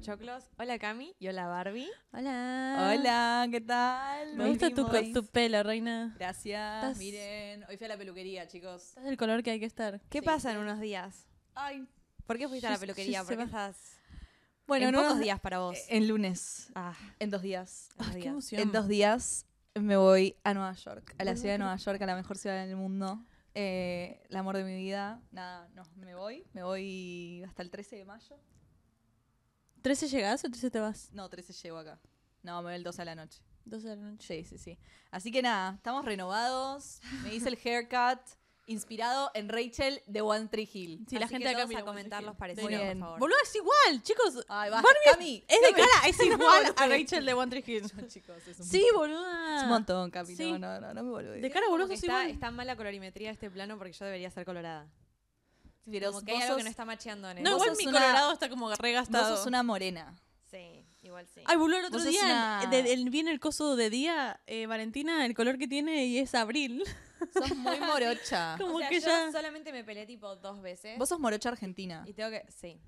Pochoclos. Hola Cami y hola Barbie. Hola. Hola, ¿qué tal? Me gusta tu pelo, reina. Gracias. Miren, hoy fui a la peluquería, chicos. Estás del color que hay que estar. ¿Qué pasa en unos días? Ay, ¿Por qué fuiste a la peluquería? ¿Por qué estás bueno, en no, pocos días para vos? En lunes. Ah, En 2 días. en 2 qué días. emoción. En 2 días me voy a Nueva York, a la ciudad de Nueva York, a la mejor ciudad del mundo. El amor de mi vida. Nada, no, me voy hasta el 13 de mayo. ¿13 llegás o 13 te vas? No, 13 llego acá. No, me voy el 12 a la noche. 12 de la noche. Sí. Así que nada, estamos renovados. Me hice el haircut inspirado en Rachel de One Tree Hill. Sí, la Así gente que acá todos mira a comentar los Muy parecidos, bien. por favor. Boludo, es igual, chicos. Ay, basta, Barbie Cami. es de cara, es igual a Cami. Rachel de One Tree Hill. Chicos, es un Sí, montón. boluda. Es un montón, Cami. Sí. No me volví. De cara, Como boludo, que sos está, igual. está mal la colorimetría de este plano porque yo debería ser colorada. Pero Como que hay algo que no está macheando en él. No, vos igual sos mi una- colorado está como regastado. Vos sos una morena. Sí, igual sí. Ay, boludo, el otro Vos sos día una- viene el coso de día, Valentina, el color que tiene y es abril. Sos muy morocha. Como o sea, que yo ya... solamente me peleé tipo 2 veces. Vos sos morocha argentina. Y tengo que... Sí.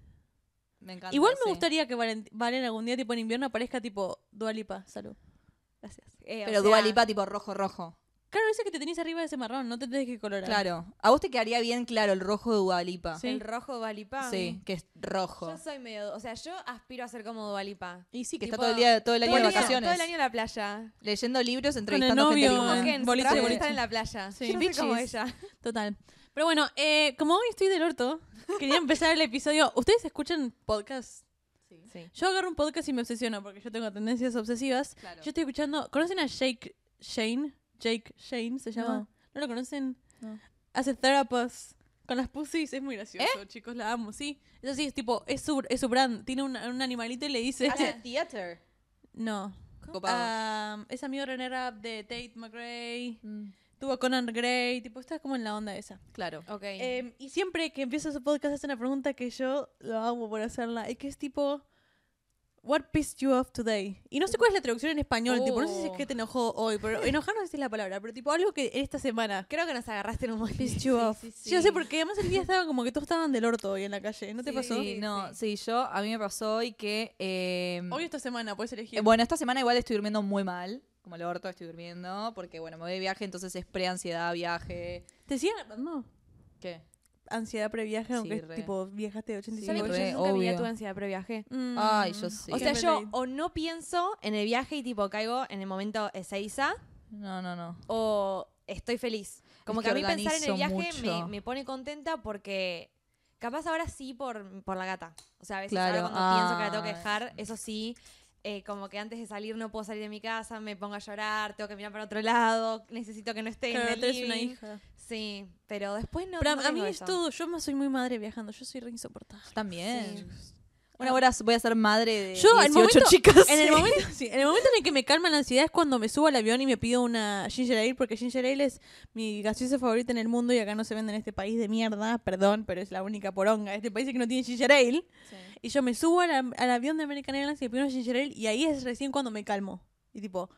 Me encanta. Igual me sí. gustaría que Valen algún día, tipo en invierno, aparezca tipo Dua Lipa. Salud. Gracias. Pero Dua Lipa tipo rojo. Claro, ese que te tenés arriba de ese marrón, no te tenés que colorar. Claro. A vos te quedaría bien claro el rojo de Dua Lipa. Sí. El rojo Dua Lipa. Sí, que es rojo. Yo soy medio... O sea, yo aspiro a ser como Dua Lipa. Y sí, que Tipo, está todo el año de vacaciones. Todo el año en la playa. Leyendo libros, Con el entrevistando gente novio linda. en Busquen, boliche, trabajo de boliche. estar en la playa. Sí. Yo no soy como Bitches. ella. Total. Pero bueno, como hoy estoy del orto, quería empezar el episodio. ¿Ustedes escuchan podcast? Sí. Yo agarro un podcast y me obsesiono porque yo tengo tendencias obsesivas. Claro. Yo estoy escuchando... ¿Conocen a Jake Shane? Jake Shane se llama. ¿No lo conocen? No. Hace Therapist con las pussies. Es muy gracioso, chicos. La amo, sí. Es así, es tipo... Es su brand. Tiene un animalito y le dice... Hace theater. No. Copado. Es amigo de René Rapp, de Tate McRae. Mm, Tuvo a Conan Gray. Tipo, está como en la onda esa. claro. Ok. Y siempre que empieza su podcast hace una pregunta que yo lo hago por hacerla. Y que es tipo... What pissed you off today? Y no sé cuál es la traducción en español. Tipo, no sé si es que te enojó hoy. Pero enojar no sé si es la palabra. Pero tipo, algo que esta semana... Creo que nos agarraste en un momento. Pissed you off. Sí, yo sé, porque además el día estaba como que todos estaban del orto hoy en la calle. ¿No te pasó? Sí, a mí me pasó hoy que... Hoy esta semana puedes elegir. bueno, esta semana igual estoy durmiendo muy mal. Como el orto estoy durmiendo. Porque, bueno, me voy de viaje, entonces es pre-ansiedad, viaje. ¿Te siguen agarrando ¿Qué? ansiedad previaje, aunque re. tipo viajaste 85 ¿Sabes que re, yo nunca obvio. tuve ansiedad previaje? Ay, yo sí. O qué sea, yo relate. o no pienso en el viaje y tipo caigo en el momento Ezeiza No. o estoy feliz. Como Es que a que mí pensar en el organizo viaje mucho. me pone contenta porque capaz ahora sí por la gata. O sea, a veces Claro. ahora cuando pienso que la tengo que Ay. dejar, eso sí, como que antes de salir no puedo salir de mi casa, me pongo a llorar, tengo que mirar para otro lado, necesito que no esté Claro, en el tenés una living. hija. Sí, pero después no. Pero no a mí tengo es eso. todo. Yo más soy muy madre viajando. Yo soy re insoportable. También. Sí. Bueno, ahora voy a ser madre de Yo, 18 chicas. En el momento, sí, en el momento en el que me calma la ansiedad es cuando me subo al avión y me pido una ginger ale, porque ginger ale es mi gaseosa favorita en el mundo y acá no se vende en este país de mierda, perdón, pero es la única poronga de este país que no tiene ginger ale. Sí. Y yo me subo al avión de American Airlines y me pido una ginger ale y ahí es recién cuando me calmo. Y tipo,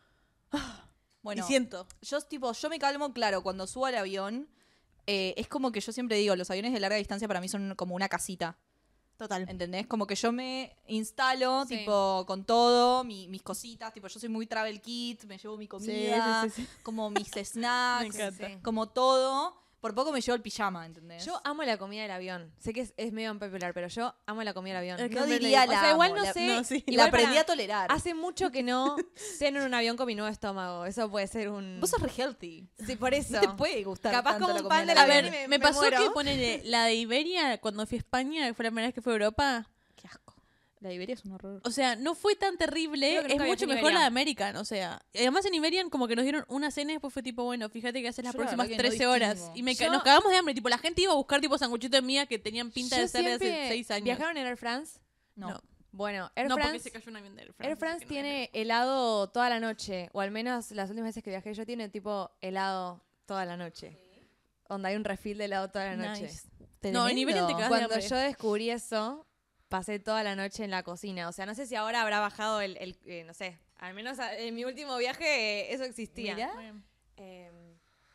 Bueno, y siento. yo me calmo, claro, cuando subo al avión. Es como que yo siempre digo, los aviones de larga distancia para mí son como una casita. Total. ¿Entendés? Como que yo me instalo, Sí. tipo, con todo, mis cositas. Tipo, yo soy muy travel kit, me llevo mi comida, sí. como mis snacks, Me encanta. Sí. como todo. Por poco me llevo el pijama, ¿entendés? Yo amo la comida del avión. Sé que es medio unpopular, pero yo amo la comida del avión. El no que diría me- la O sea, igual amo, no la- sé. no, sí. la igual aprendí pará, a tolerar. Hace mucho que no ceno en un avión con mi nuevo estómago. Eso puede ser un... Vos sos re healthy. Sí, por eso. No te puede gustar Capaz tanto como la un comida pan de del la avión. avión y Me pasó muero. que ponele la de Iberia cuando fui a España, que fue la primera vez que fui a Europa. Qué asco. La Iberia es un horror. O sea, no fue tan terrible, Creo que es nunca mucho viajé en mejor la de Iberia. American, o sea. Y además en Iberian como que nos dieron una cena y después fue tipo, bueno, fíjate que haces las Yo la próximas verdad que no 13 horas. distingo. Y Yo- nos cagamos de hambre, tipo, la gente iba a buscar tipo sanguchitos de mía que tenían pinta Yo de ser de hace siempre- 6 años. ¿Viajaron en Air France? No. Bueno, Air No, porque France... se cayó un avión de Air France. Air así France que no tiene helado toda la noche, o al menos las últimas veces que viajé yo tiene tipo helado toda la noche. Donde hay un refill de helado toda la era. noche. Nice. No, en Iberian te Tremendo. cagas de Cuando hambre. yo descubrí eso, pasé toda la noche en la cocina. O sea, no sé si ahora habrá bajado no sé, al menos en mi último viaje eso existía. Mirá. Muy bien. Eh,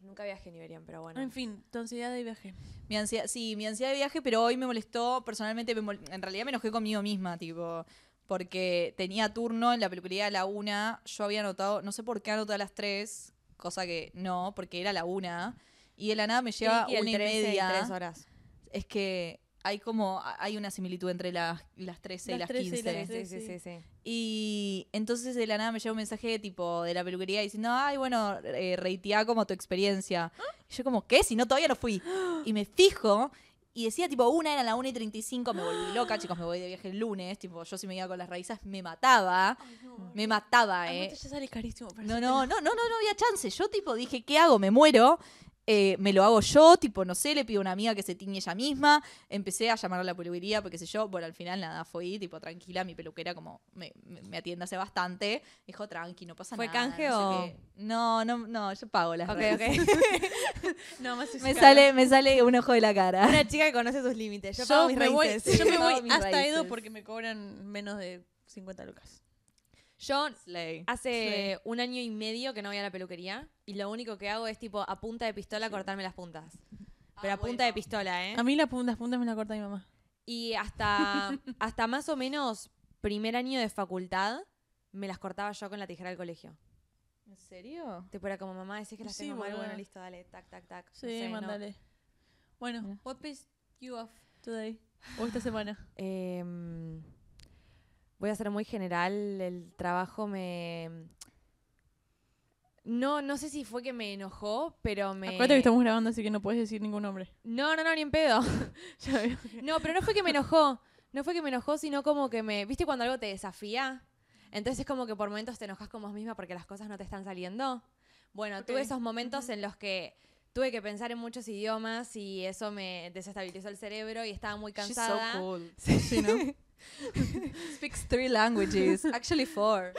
Nunca viajé en Iberian, pero bueno. En fin, tu ansiedad de viaje. Mi ansiedad de viaje, pero hoy me molestó, personalmente, en realidad me enojé conmigo misma, tipo, porque tenía turno en la peluquería a la 1, yo había anotado, no sé por qué anoté a las 3, cosa que no, porque era la 1, y de la nada me lleva Y el 1:30. 3 horas. Es que hay una similitud entre las 13 y las 13 y 15. las Sí. Y entonces de la nada me llega un mensaje tipo de la peluquería diciendo, ay, bueno, reiteá como tu experiencia. Y yo como, ¿qué? Si no, todavía no fui. Y me fijo y decía tipo, era la 1:35, me volví loca, chicos, me voy de viaje el lunes. Tipo, yo si me iba con las raíces me mataba. Me mataba, Aparte ya sale carísimo. para No hacértelo. había chance. Yo tipo dije, ¿qué hago? Me muero. Me lo hago yo, tipo, no sé, le pido a una amiga que se tiñe ella misma. Empecé a llamar a la peluquería, porque sé yo, bueno, al final nada, fui, tipo, tranquila, mi peluquera como me atiende hace bastante. Dijo, tranqui, no pasa ¿Fue nada. canje no sé o...? qué. No, yo pago las Ok. No, más es me caro. sale un ojo de la cara. Una chica que conoce sus límites. Yo pago mis me voy, raíces. yo me Pago voy mis hasta raíces. Edo porque me cobran menos de 50 lucas. Yo Slay. hace 1 año y medio que no voy a la peluquería y lo único que hago es tipo a punta de pistola cortarme las puntas. Pero a punta de pistola, ¿eh? A mí las puntas me la corta mi mamá. Y hasta más o menos primer año de facultad me las cortaba yo con la tijera del colegio. ¿En serio? Tipo era como, mamá, decís que las Sí, tengo mal, boluda. bueno, listo, dale, tac, tac, tac. No Sí, sé, no. mándale. Bueno, Mira. what pissed you off today? O esta semana. Voy a ser muy general, el trabajo No sé si fue que me enojó, pero me... Acuérdate que estamos grabando, así que no puedes decir ningún nombre. No, ni en pedo. Ya veo. No, pero no fue que me enojó. No fue que me enojó, sino como que me... ¿Viste cuando algo te desafía? Entonces es como que por momentos te enojas con vos misma porque las cosas no te están saliendo. Bueno, Ok. tuve esos momentos en los que tuve que pensar en muchos idiomas y eso me desestabilizó el cerebro y estaba muy cansada. She's so cool. Sí, ¿no? Speaks 3 languages. Actually 4.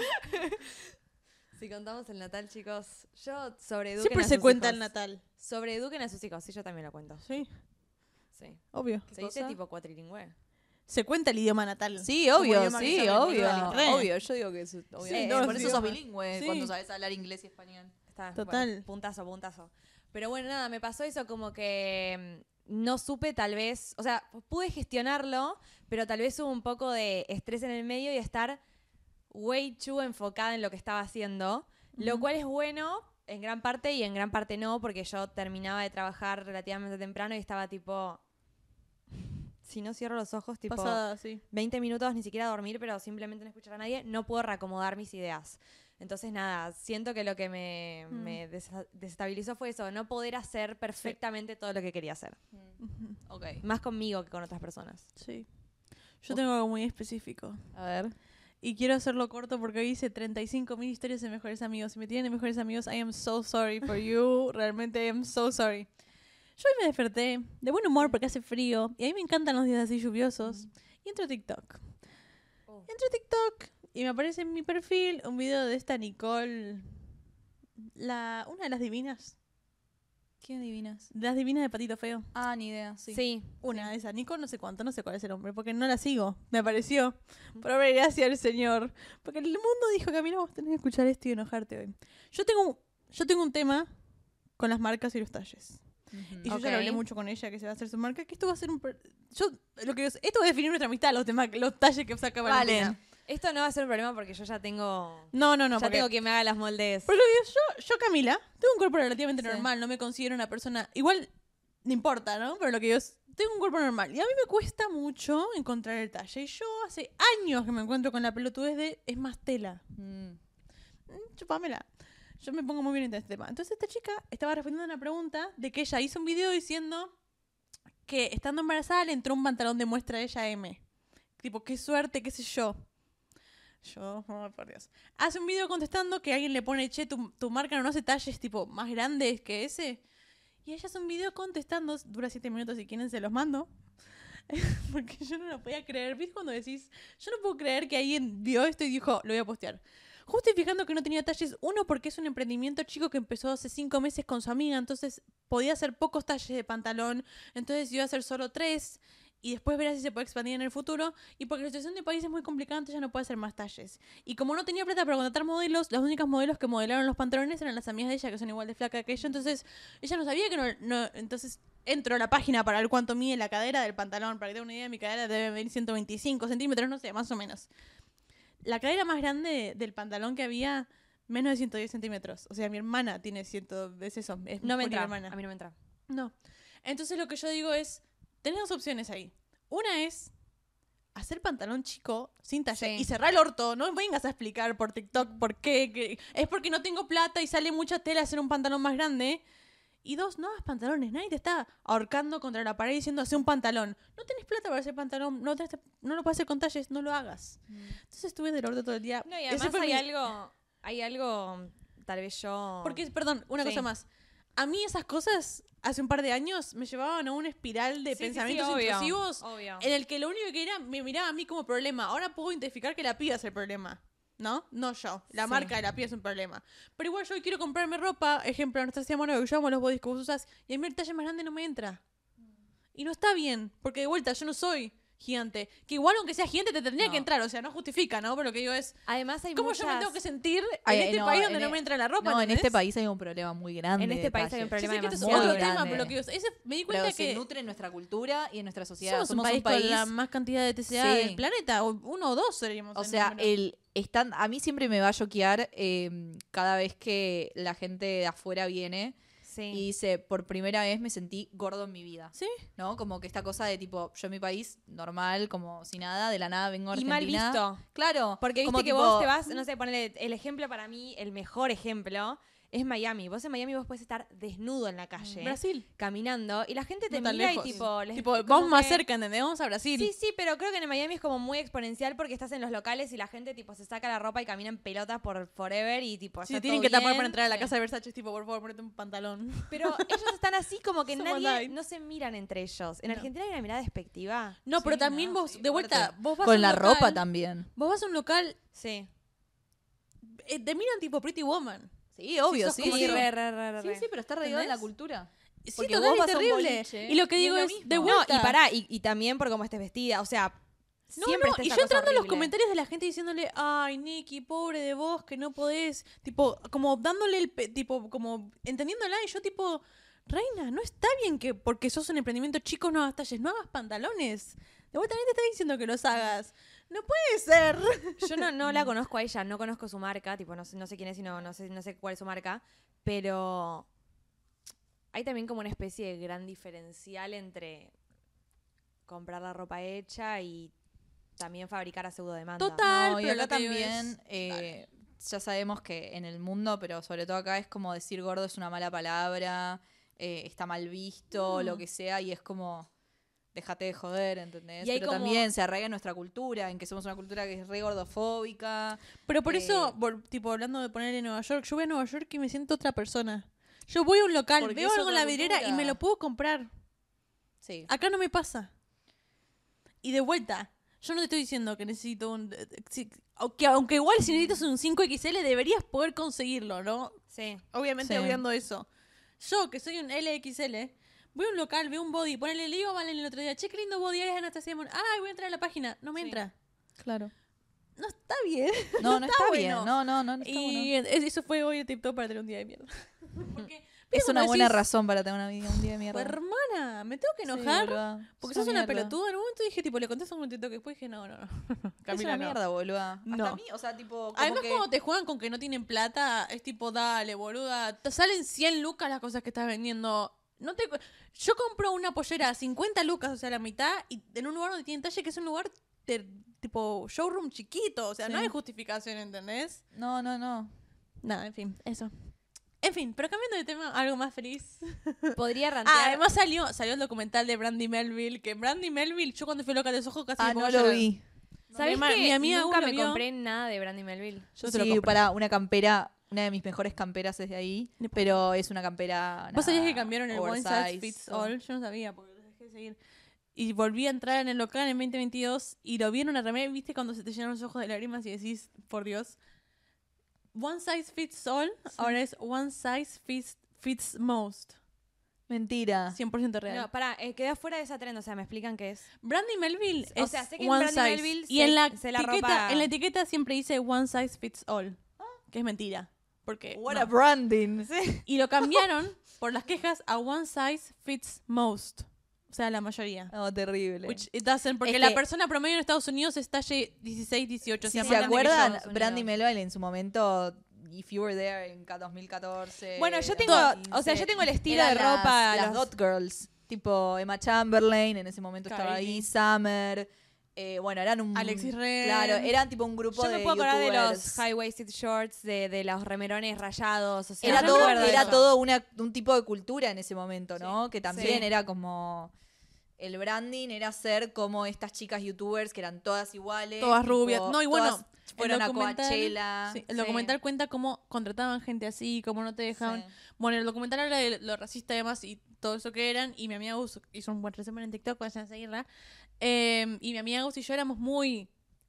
Si contamos el Natal, chicos, yo sobreeduquen Siempre a se sus cuenta hijos. el Natal. Sobreeduquen a sus hijos, sí, yo también lo cuento. Sí, Sí. obvio. Se dice tipo cuatrilingüe. Se cuenta el idioma natal. Sí, Como obvio, idioma que sí, se habla, obvio. boluda, re. Obvio, yo digo que es obvio. Sí, todos por los eso sos idiomas. bilingüe, Sí. cuando sabes hablar inglés y español. Está, Total. bueno, puntazo. Pero bueno, nada, me pasó eso como que no supe tal vez, o sea, pude gestionarlo, pero tal vez hubo un poco de estrés en el medio y estar way too enfocada en lo que estaba haciendo, lo cual es bueno en gran parte y en gran parte no, porque yo terminaba de trabajar relativamente temprano y estaba tipo, si no cierro los ojos, tipo... Pasada, sí. 20 minutos ni siquiera a dormir, pero simplemente no escuchar a nadie, no puedo reacomodar mis ideas. Entonces, nada, siento que lo que me desestabilizó fue eso, no poder hacer perfectamente todo lo que quería hacer. Ok. Más conmigo que con otras personas. Sí. Yo tengo algo muy específico. A ver. Y quiero hacerlo corto porque hoy hice 35.000 historias de mejores amigos. Si me tienen de mejores amigos, I am so sorry for you. Realmente I am so sorry. Yo hoy me desperté de buen humor porque hace frío. Y a mí me encantan los días así lluviosos. Y entro a TikTok. Entro a TikTok y me aparece en mi perfil un video de esta Nicole. Una de las divinas. ¿Quién adivinas? De las divinas de Patito Feo. Ah, ni idea, sí. Sí. Una de esas, Nicole no sé cuánto, no sé cuál es el nombre, porque no la sigo. Me apareció. Por obra y gracia del Señor. Porque el mundo dijo que a mí no vos tenés que escuchar esto y enojarte hoy. Yo tengo un tema con las marcas y los talles. Y yo ya lo hablé mucho con ella que se va a hacer su marca, que esto va a ser un... esto va a definir nuestra amistad, los talles que saca Valentina. Vale. Esto no va a ser un problema porque yo ya tengo... No, ya porque, tengo que me haga las moldes. porque yo, Camila, tengo un cuerpo relativamente Sí. normal, no me considero una persona... Igual, no importa, ¿no? Pero lo que yo... Tengo un cuerpo normal y a mí me cuesta mucho encontrar el talle. Y yo hace años que me encuentro con la pelotudez de es más tela. Chupámela. Yo me pongo muy bien en este tema. Entonces esta chica estaba respondiendo a una pregunta de que ella hizo un video diciendo que estando embarazada le entró un pantalón de muestra de ella M. Tipo, qué suerte, qué sé yo. Oh, por Dios. Hace un video contestando que alguien le pone, che, tu marca no hace talles tipo más grandes que ese. Y ella hace un video contestando, dura 7 minutos, si quieren se los mando. Porque yo no lo podía creer. ¿Viste cuando decís, yo no puedo creer que alguien vio esto y dijo, lo voy a postear? Justificando que no tenía talles, uno, porque es un emprendimiento chico que empezó hace 5 meses con su amiga, entonces podía hacer pocos talles de pantalón, entonces iba a hacer solo 3. y después verás si se puede expandir en el futuro. Y porque la situación del país es muy complicada, entonces ya no puede hacer más talles. Y como no tenía plata para contratar modelos, las únicas modelos que modelaron los pantalones eran las amigas de ella, que son igual de flacas que ella. Entonces ella no sabía que no entonces entro a la página para ver cuánto mide la cadera del pantalón. Para que tenga una idea, mi cadera debe medir 125 centímetros, no sé, más o menos. La cadera más grande del pantalón que había, menos de 110 centímetros. O sea, mi hermana tiene 100, es eso. Es No me mi entra. hermana. A mí no me entra. No. Entonces lo que yo digo es, tenés dos opciones ahí. Una es hacer pantalón chico sin talle Sí. y cerrar el orto. No me vengas a explicar por TikTok por qué. Es porque no tengo plata y sale mucha tela hacer un pantalón más grande. Y dos, no hagas pantalones. Nadie te está ahorcando contra la pared diciendo hacer un pantalón. No tenés plata para hacer pantalón. No lo puedes hacer con talles. No lo hagas. Entonces estuve del orto todo el día. No, y Ese además fue hay algo, tal vez yo... Porque, perdón, una Sí. cosa más. A mí esas cosas, hace un par de años, me llevaban a una espiral de Sí, pensamientos obvio, intrusivos obvio. en el que lo único que era, me miraba a mí como problema. Ahora puedo identificar que la piba es el problema. ¿No? No yo. La Sí. marca de la piba es un problema. Pero igual yo quiero comprarme ropa. Ejemplo, Anastasia Mono, que yo amo los bodys que vos usás. Y a mí el talle más grande no me entra. Y no está bien. Porque de vuelta, yo no soy gigante. Que igual aunque sea gigante te tendría No. que entrar. O sea, no justifica, ¿no? Pero lo que digo es, Además hay ¿cómo muchas... yo me tengo que sentir en Ay, este no, país donde en no e- me entra la ropa? No, en ¿entendés? este país hay un problema muy grande. En este de país hay un talles. Yo problema sé que esto es demasiado otro tema, grande. pero lo que me di cuenta Pero que se nutre en nuestra cultura y en nuestra sociedad. somos un país con la más cantidad de TCA Sí. del planeta. O uno o dos seríamos. O en sea, número. a mí siempre me va a choquear cada vez que la gente de afuera viene Sí. y dice, por primera vez me sentí gordo en mi vida. Sí. ¿No? Como que esta cosa de tipo, yo en mi país, normal, como si nada, de la nada vengo a Y Argentina. mal visto. Claro. Porque viste como que tipo, vos te vas, no sé, ponele el ejemplo para mí, el mejor ejemplo es Miami. Vos en Miami vos podés estar desnudo en la calle, Brasil. caminando, y la gente te No tan mira lejos. y tipo... Tipo, como vamos más que- cerca, ¿entendés? Vamos a Brasil. Sí, sí, pero creo que en Miami es como muy exponencial porque estás en los locales y la gente tipo se saca la ropa y camina en pelotas por forever y tipo Si está tienen todo que tapar bien. para entrar a la Sí. casa de Versace, es tipo, por favor, ponete un pantalón. Pero ellos están así como que Somos nadie, light. no se miran entre ellos. En No. Argentina hay una mirada despectiva. No, pero Sí, también no, vos, sí, de vuelta, fuerte. vos vas a con un la local, ropa también. Vos vas a un local, Sí. te miran tipo Pretty Woman. Sí, obvio, sos sí. como sí. yo. Sí, sí, pero está arraigado en la ¿Entendés? cultura. Sí, Porque total, vos es vas a un terrible. boliche Y lo que y digo es lo es, mismo. de No, vuelta. No, y pará, y también por cómo estés vestida. O sea, No, siempre no, está y esta yo cosa entrando en los horrible. comentarios de la gente diciéndole, ay, Nikki, pobre de vos, que no podés, tipo, como dándole tipo, como entendiéndola, y yo tipo, reina, no está bien que porque sos un emprendimiento chico no hagas talles, no hagas pantalones. De vuelta también te está diciendo que los hagas. No puede ser. Yo no la conozco a ella, no conozco su marca, tipo, no sé quién es, no sé cuál es su marca, pero hay también como una especie de gran diferencial entre comprar la ropa hecha y también fabricar a pseudo demanda. Total. No, y pero acá lo que digo también, ya sabemos que en el mundo, pero sobre todo acá es como decir gordo es una mala palabra, está mal visto, lo que sea, y es como, déjate de joder, ¿entendés? Y hay Pero como- también se arraiga en nuestra cultura, en que somos una cultura que es re gordofóbica. Pero por eso, Eh, tipo, hablando de poner en Nueva York, yo voy a Nueva York y me siento otra persona. Yo voy a un local, Porque veo es algo en la otra vidriera y cultura. me lo puedo comprar. Sí. Acá no me pasa. Y de vuelta, yo no te estoy diciendo que necesito un... aunque igual si necesitas un 5XL deberías poder conseguirlo, ¿no? Sí. Obviamente Sí. obviando eso. Yo, que soy un LXL, voy a un local, veo un body, ponele, le digo a Valen el otro día, che, qué lindo body, es Anastasia Mon. Ay, voy a entrar a la página. No me Sí. entra. Claro. No está bien. No, no está bien. bueno. No está bueno. Y eso fue hoy el TikTok para tener un día de mierda. Porque, Es ¿viste una cuando buena decís, razón para tener un día de mierda. hermana, me tengo que Sí, enojar boluda. porque Es sos una mierda. pelotuda. En un momento dije, tipo, le contesto un TikTok, después dije, no. Es Camila, una no. mierda, boluda. No. Hasta a mí, o sea, tipo, como Además, que... cuando te juegan con que no tienen plata, es tipo, dale, boluda. Te salen 100 lucas las cosas que estás vendiendo. Yo compro una pollera a 50 lucas, o sea, la mitad, y en un lugar donde tienen talle, que es un lugar de, tipo showroom chiquito. O sea, no Sí. hay justificación, ¿entendés? No. Nada, en fin, eso. En fin, pero cambiando de tema, algo más feliz. Podría rantear. Además salió el documental de Brandy Melville, que Brandy Melville, yo cuando fui loca de los ojos casi me pongo no a lo llorar. vi. ¿Sabés mi que mi amiga nunca Gu me lo vio. compré nada de Brandy Melville? Yo se lo Sí, compré. para una campera, una de mis mejores camperas es de ahí, pero es una campera. ¿Vos sabías nada, que cambiaron el One Size oversize, Fits o- All? Yo no sabía, porque los dejé de seguir. Y volví a entrar en el local en 2022 y lo vi en una remera. ¿Viste cuando se te llenan los ojos de lágrimas y decís, por Dios? One Size Fits All, ahora es One Size Fits Most. Mentira. 100% real. No, pará, quedé afuera de esa trend, o sea, me explican qué es. Brandy Melville O es sea, sé que en one Brandy size. Melville Y en la, se la etiqueta, ropa- en la etiqueta siempre dice one size fits all. Que es mentira. Porque What no. a branding. Y lo cambiaron por las quejas a one size fits most. O sea, la mayoría. No, terrible. Which it doesn't, porque Es la que- persona promedio en Estados Unidos es talle 16, 18. Si o sea, se más grande que acuerdan, Estados Unidos. Brandy Melville en su momento, If You Were There en 2014. Bueno, yo tengo, 2015, o sea, yo tengo el estilo eran de ropa. Las los- Dot Girls. Tipo Emma Chamberlain, en ese momento estaba ahí, Kylie. Summer. Bueno, eran un... Alexis Ren. Claro, eran tipo un grupo Yo de me puedo acordar de los youtubers. high-waisted shorts, de los remerones rayados. O sea, Era me todo, acuerdo de era eso. todo un tipo de cultura en ese momento, ¿no? Que también Sí. era como... El branding era ser como estas chicas youtubers que eran todas iguales. Todas tipo, rubias. No, y bueno, todas fueron el a documental- Coachella. Sí, el Sí. documental cuenta cómo contrataban gente así, cómo no te dejaban. Sí. Bueno, el documental habla de lo racista y demás y todo eso que eran. Y mi amiga Gus hizo un buen resumen en TikTok, vayan a seguirla. Y mi amiga Gus y yo éramos muy,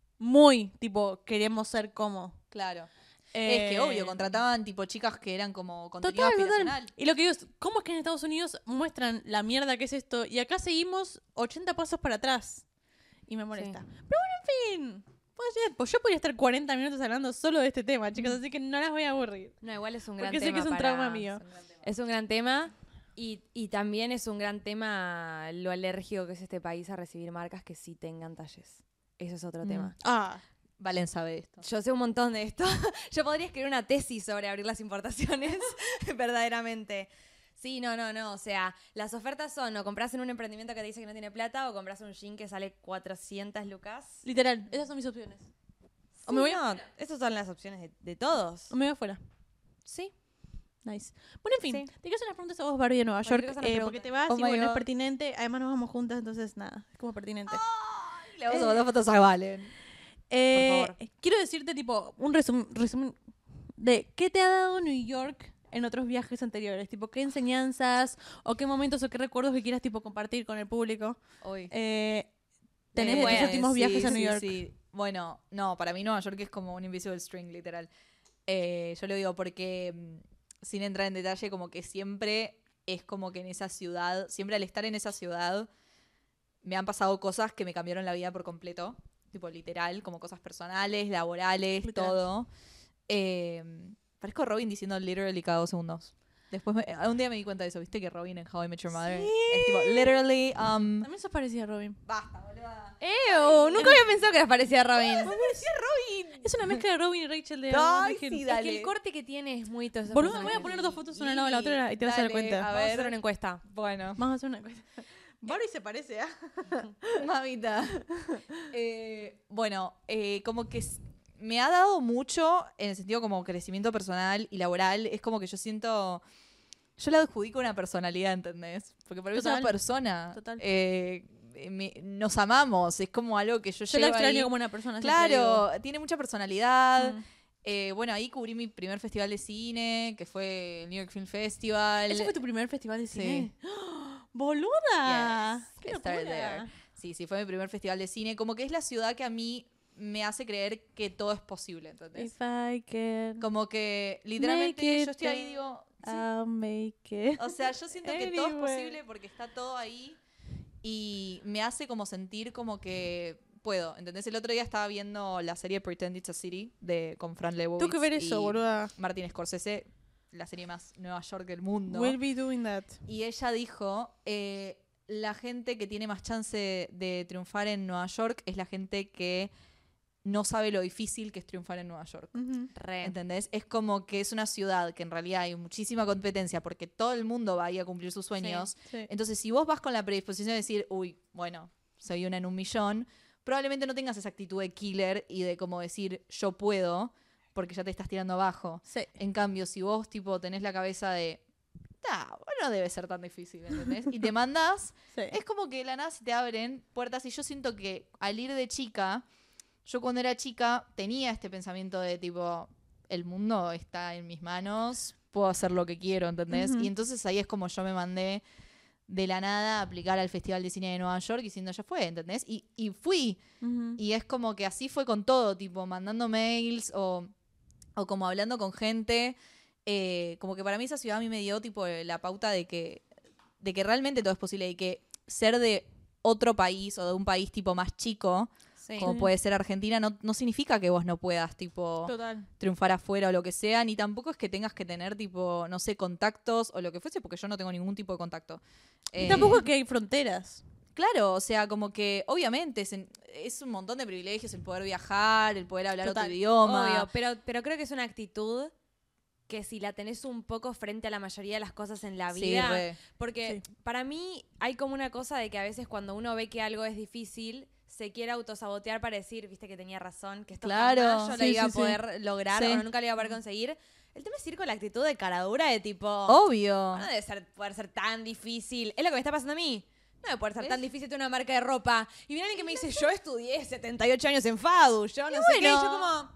tipo, queremos ser como. Claro. Es que obvio, contrataban tipo chicas que eran como contenido aspiracional. Y lo que digo es, ¿cómo es que en Estados Unidos muestran la mierda que es esto? Y acá seguimos 80 pasos para atrás. Y me molesta. Sí. Pero bueno, en fin. Pues yo podría estar 40 minutos hablando solo de este tema, chicos, así que no las voy a aburrir. No, igual es un gran Porque sé tema. que es un para- trauma mío. Es un gran tema. Y también es un gran tema lo alérgico que es este país a recibir marcas que sí tengan talles. Eso es otro tema. Ah, Valen sabe esto. Yo sé un montón de esto. Yo podría escribir una tesis sobre abrir las importaciones, verdaderamente. Sí, no. O sea, las ofertas son o compras en un emprendimiento que te dice que no tiene plata o compras un jean que sale 400 lucas. literal, esas son mis opciones. O me voy a... Esas son las opciones de todos. O me voy afuera. Sí. Nice. Bueno, en fin, Sí. te quiero hacer unas preguntas a vos, Barbie, de Nueva Cualquier York, cosa nos porque preguntas. te vas Oh y my bueno, es God. pertinente. Además nos vamos juntas, entonces nada, es como pertinente. Le vamos a mandar fotos a Valen. Por favor. Quiero decirte, tipo, un resumen de qué te ha dado New York en otros viajes anteriores. Tipo, qué enseñanzas o qué momentos o qué recuerdos que quieras, tipo, compartir con el público. Hoy. Tenés de tus Bueno, últimos viajes a New sí, York. Sí. Bueno, no, para mí Nueva York es como un invisible string, literal. Yo lo digo porque, sin entrar en detalle, como que siempre es como que en esa ciudad, siempre al estar en esa ciudad, me han pasado cosas que me cambiaron la vida por completo. Tipo, literal, como cosas personales, laborales, Literal. todo. Parezco Robin diciendo literally cada 2 segundos. Después, un día me di cuenta de eso, ¿viste? Que Robin en How I Met Your Mother es tipo, literally, También sos parecida a Robin. basta, boluda. Nunca había pensado que les parecía a Robin. Es una mezcla de Robin y Rachel de Ay, Beverly sí, Hills. Es dale. que el corte que tiene es muy todo eso. Boludo, voy a poner 2 fotos una al lado de la otra y te vas a dar Dale, cuenta. a Vamos a hacer ver. una encuesta. Bueno, Vamos a hacer una cosa. Barbie se parece a... mamita. Bueno, como que me ha dado mucho en el sentido como crecimiento personal y laboral. Es como que yo siento... Yo le adjudico una personalidad, ¿entendés? Porque para mí es Total. una persona. Total. Nos amamos. Es como algo que yo Yo la llevo extraño ahí. como una persona. siempre Claro, tiene mucha personalidad. Mm. Bueno, ahí cubrí mi primer festival de cine, que fue el New York Film Festival. ¿Ese fue tu primer festival de Sí. cine? ¡Oh! ¡Boluda! Yes, ¡Qué I started locura! there. Sí, fue mi primer festival de cine. Como que es la ciudad que a mí me hace creer que todo es posible, ¿entendés? If I can Como que literalmente Make it yo estoy ahí y digo... sí. I'll make it. O sea, yo siento que todo es Anyway. posible porque está todo ahí y me hace como sentir como que puedo, ¿entendés? El otro día estaba viendo la serie Pretend It's a City con Fran Lebowitz Tengo que ver eso, y boluda. Martin Scorsese, la serie más Nueva York del mundo. We'll be doing that. Y ella dijo, la gente que tiene más chance de triunfar en Nueva York es la gente que no sabe lo difícil que es triunfar en Nueva York. Ujú. ¿Entendés? Es como que es una ciudad que en realidad hay muchísima competencia porque todo el mundo va ahí a cumplir sus sueños. Sí. Entonces, si vos vas con la predisposición de decir, uy, bueno, soy una en 1.000.000, probablemente no tengas esa actitud de killer y de como decir, yo puedo, porque ya te estás tirando abajo. Sí. En cambio, si vos tipo tenés la cabeza de, no debe ser tan difícil, ¿entendés? Y te mandás, Sí. es como que de la nada se te abren puertas y yo siento que al ir de chica, yo cuando era chica tenía este pensamiento de tipo, el mundo está en mis manos, puedo hacer lo que quiero, ¿entendés? Ujú. Y entonces ahí es como yo me mandé de la nada a aplicar al Festival de Cine de Nueva York diciendo ya fue, ¿entendés? Y fui. Ujú. Y es como que así fue con todo, tipo mandando mails o como hablando con gente. Como que para mí esa ciudad a mí me dio tipo la pauta de que de que realmente todo es posible y que ser de otro país o de un país tipo más chico, Sí. como puede ser Argentina, no significa que vos no puedas tipo Total. triunfar afuera o lo que sea, ni tampoco es que tengas que tener tipo, no sé, contactos o lo que fuese, porque yo no tengo ningún tipo de contacto. Y tampoco es que hay fronteras. Claro, o sea, como que obviamente es un montón de privilegios el poder viajar, el poder hablar Total, otro idioma. Obvio, pero creo que es una actitud que si la tenés un poco frente a la mayoría de las cosas en la Sí, vida, re. porque para mí hay como una cosa de que a veces cuando uno ve que algo es difícil, se quiere autosabotear para decir, viste que tenía razón, que esto Claro. jamás yo lo Sí, iba a sí, sí. poder lograr Sí. o nunca lo iba a poder conseguir. El tema es ir con la actitud de caradura de tipo, Obvio. no debe poder ser tan difícil. Es lo que me está pasando a mí. No debe poder ser ¿Ves? tan difícil tener una marca de ropa. Y viene alguien que me dice, yo estudié 78 años en FADU, yo no sé qué. Y bueno. yo como,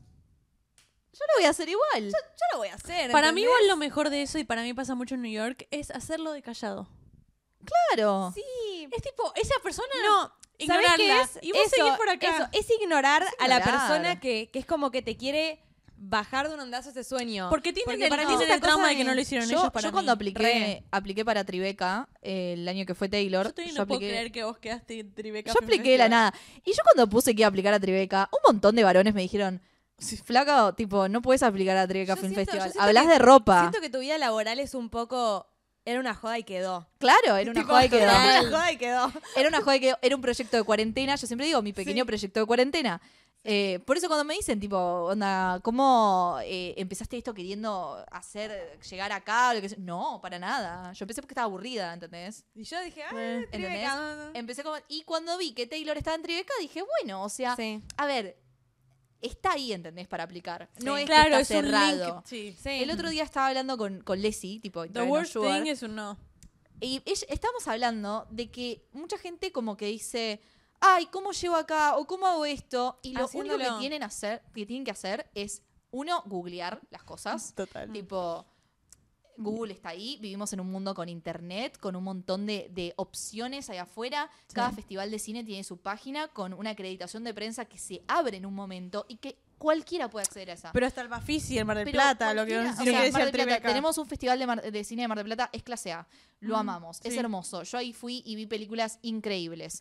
Yo lo voy a hacer igual. yo lo voy a hacer. Para mí ¿entendés? igual lo mejor de eso, y para mí pasa mucho en New York, es hacerlo de callado. Claro. Sí. Es tipo, esa persona... No, ¿sabés qué ignorarla. es? Y vos seguís por acá. Eso, es ignorar a la ignorar. persona que es como que te quiere bajar de un ondazo ese sueño. Porque tienen para mí es el una cosa trauma de que no lo hicieron ellos para yo mí. cuando Re. apliqué para Tribeca, el año que fue Taylor, Yo todavía yo no puedo apliqué, creer que vos quedaste en Tribeca. yo apliqué de la nada. Y yo cuando puse que iba a aplicar a Tribeca, un montón de varones me dijeron, flaca, tipo, no puedes aplicar a Tribeca Yo Film siento- Festival. yo siento Hablas que- de ropa. Siento que tu vida laboral es un poco... Era una joda y quedó. Claro, era una Tipo, joda y quedó. Era una joda y quedó. Era una joda que era un proyecto de cuarentena. Yo siempre digo, mi pequeño proyecto de cuarentena. Por eso cuando me dicen, tipo, onda, ¿cómo empezaste esto queriendo llegar acá? O lo que sea? No, para nada. Yo empecé porque estaba aburrida, ¿entendés? Y yo dije, ¿Entendés? Tribeca. Empecé como... Y cuando vi que Taylor estaba en Tribeca, dije, bueno, o sea, Sí. a ver, está ahí, ¿entendés? Para aplicar. No Sí. es Claro, que es está un cerrado. link. Sí. Sí. El otro día estaba hablando con Leslie, tipo, The Internet worst Sugar, thing es un no. y estamos hablando de que mucha gente como que dice, ay, ¿cómo llego acá? O ¿cómo hago esto? Y lo único Haciéndolo. que tienen que hacer es, uno, googlear las cosas. Total. Tipo, Google está ahí, vivimos en un mundo con internet, con un montón de opciones allá afuera. Cada festival de cine tiene su página con una acreditación de prensa que se abre en un momento y que cualquiera puede acceder a esa. Pero hasta el Bafisi, el Mar del Pero Plata, lo que cualquiera, lo o que sea, decía Mar el del Plata, Tribeca. tenemos un festival de cine de Mar del Plata, es clase A. Lo amamos, es sí. hermoso. Yo ahí fui y vi películas increíbles.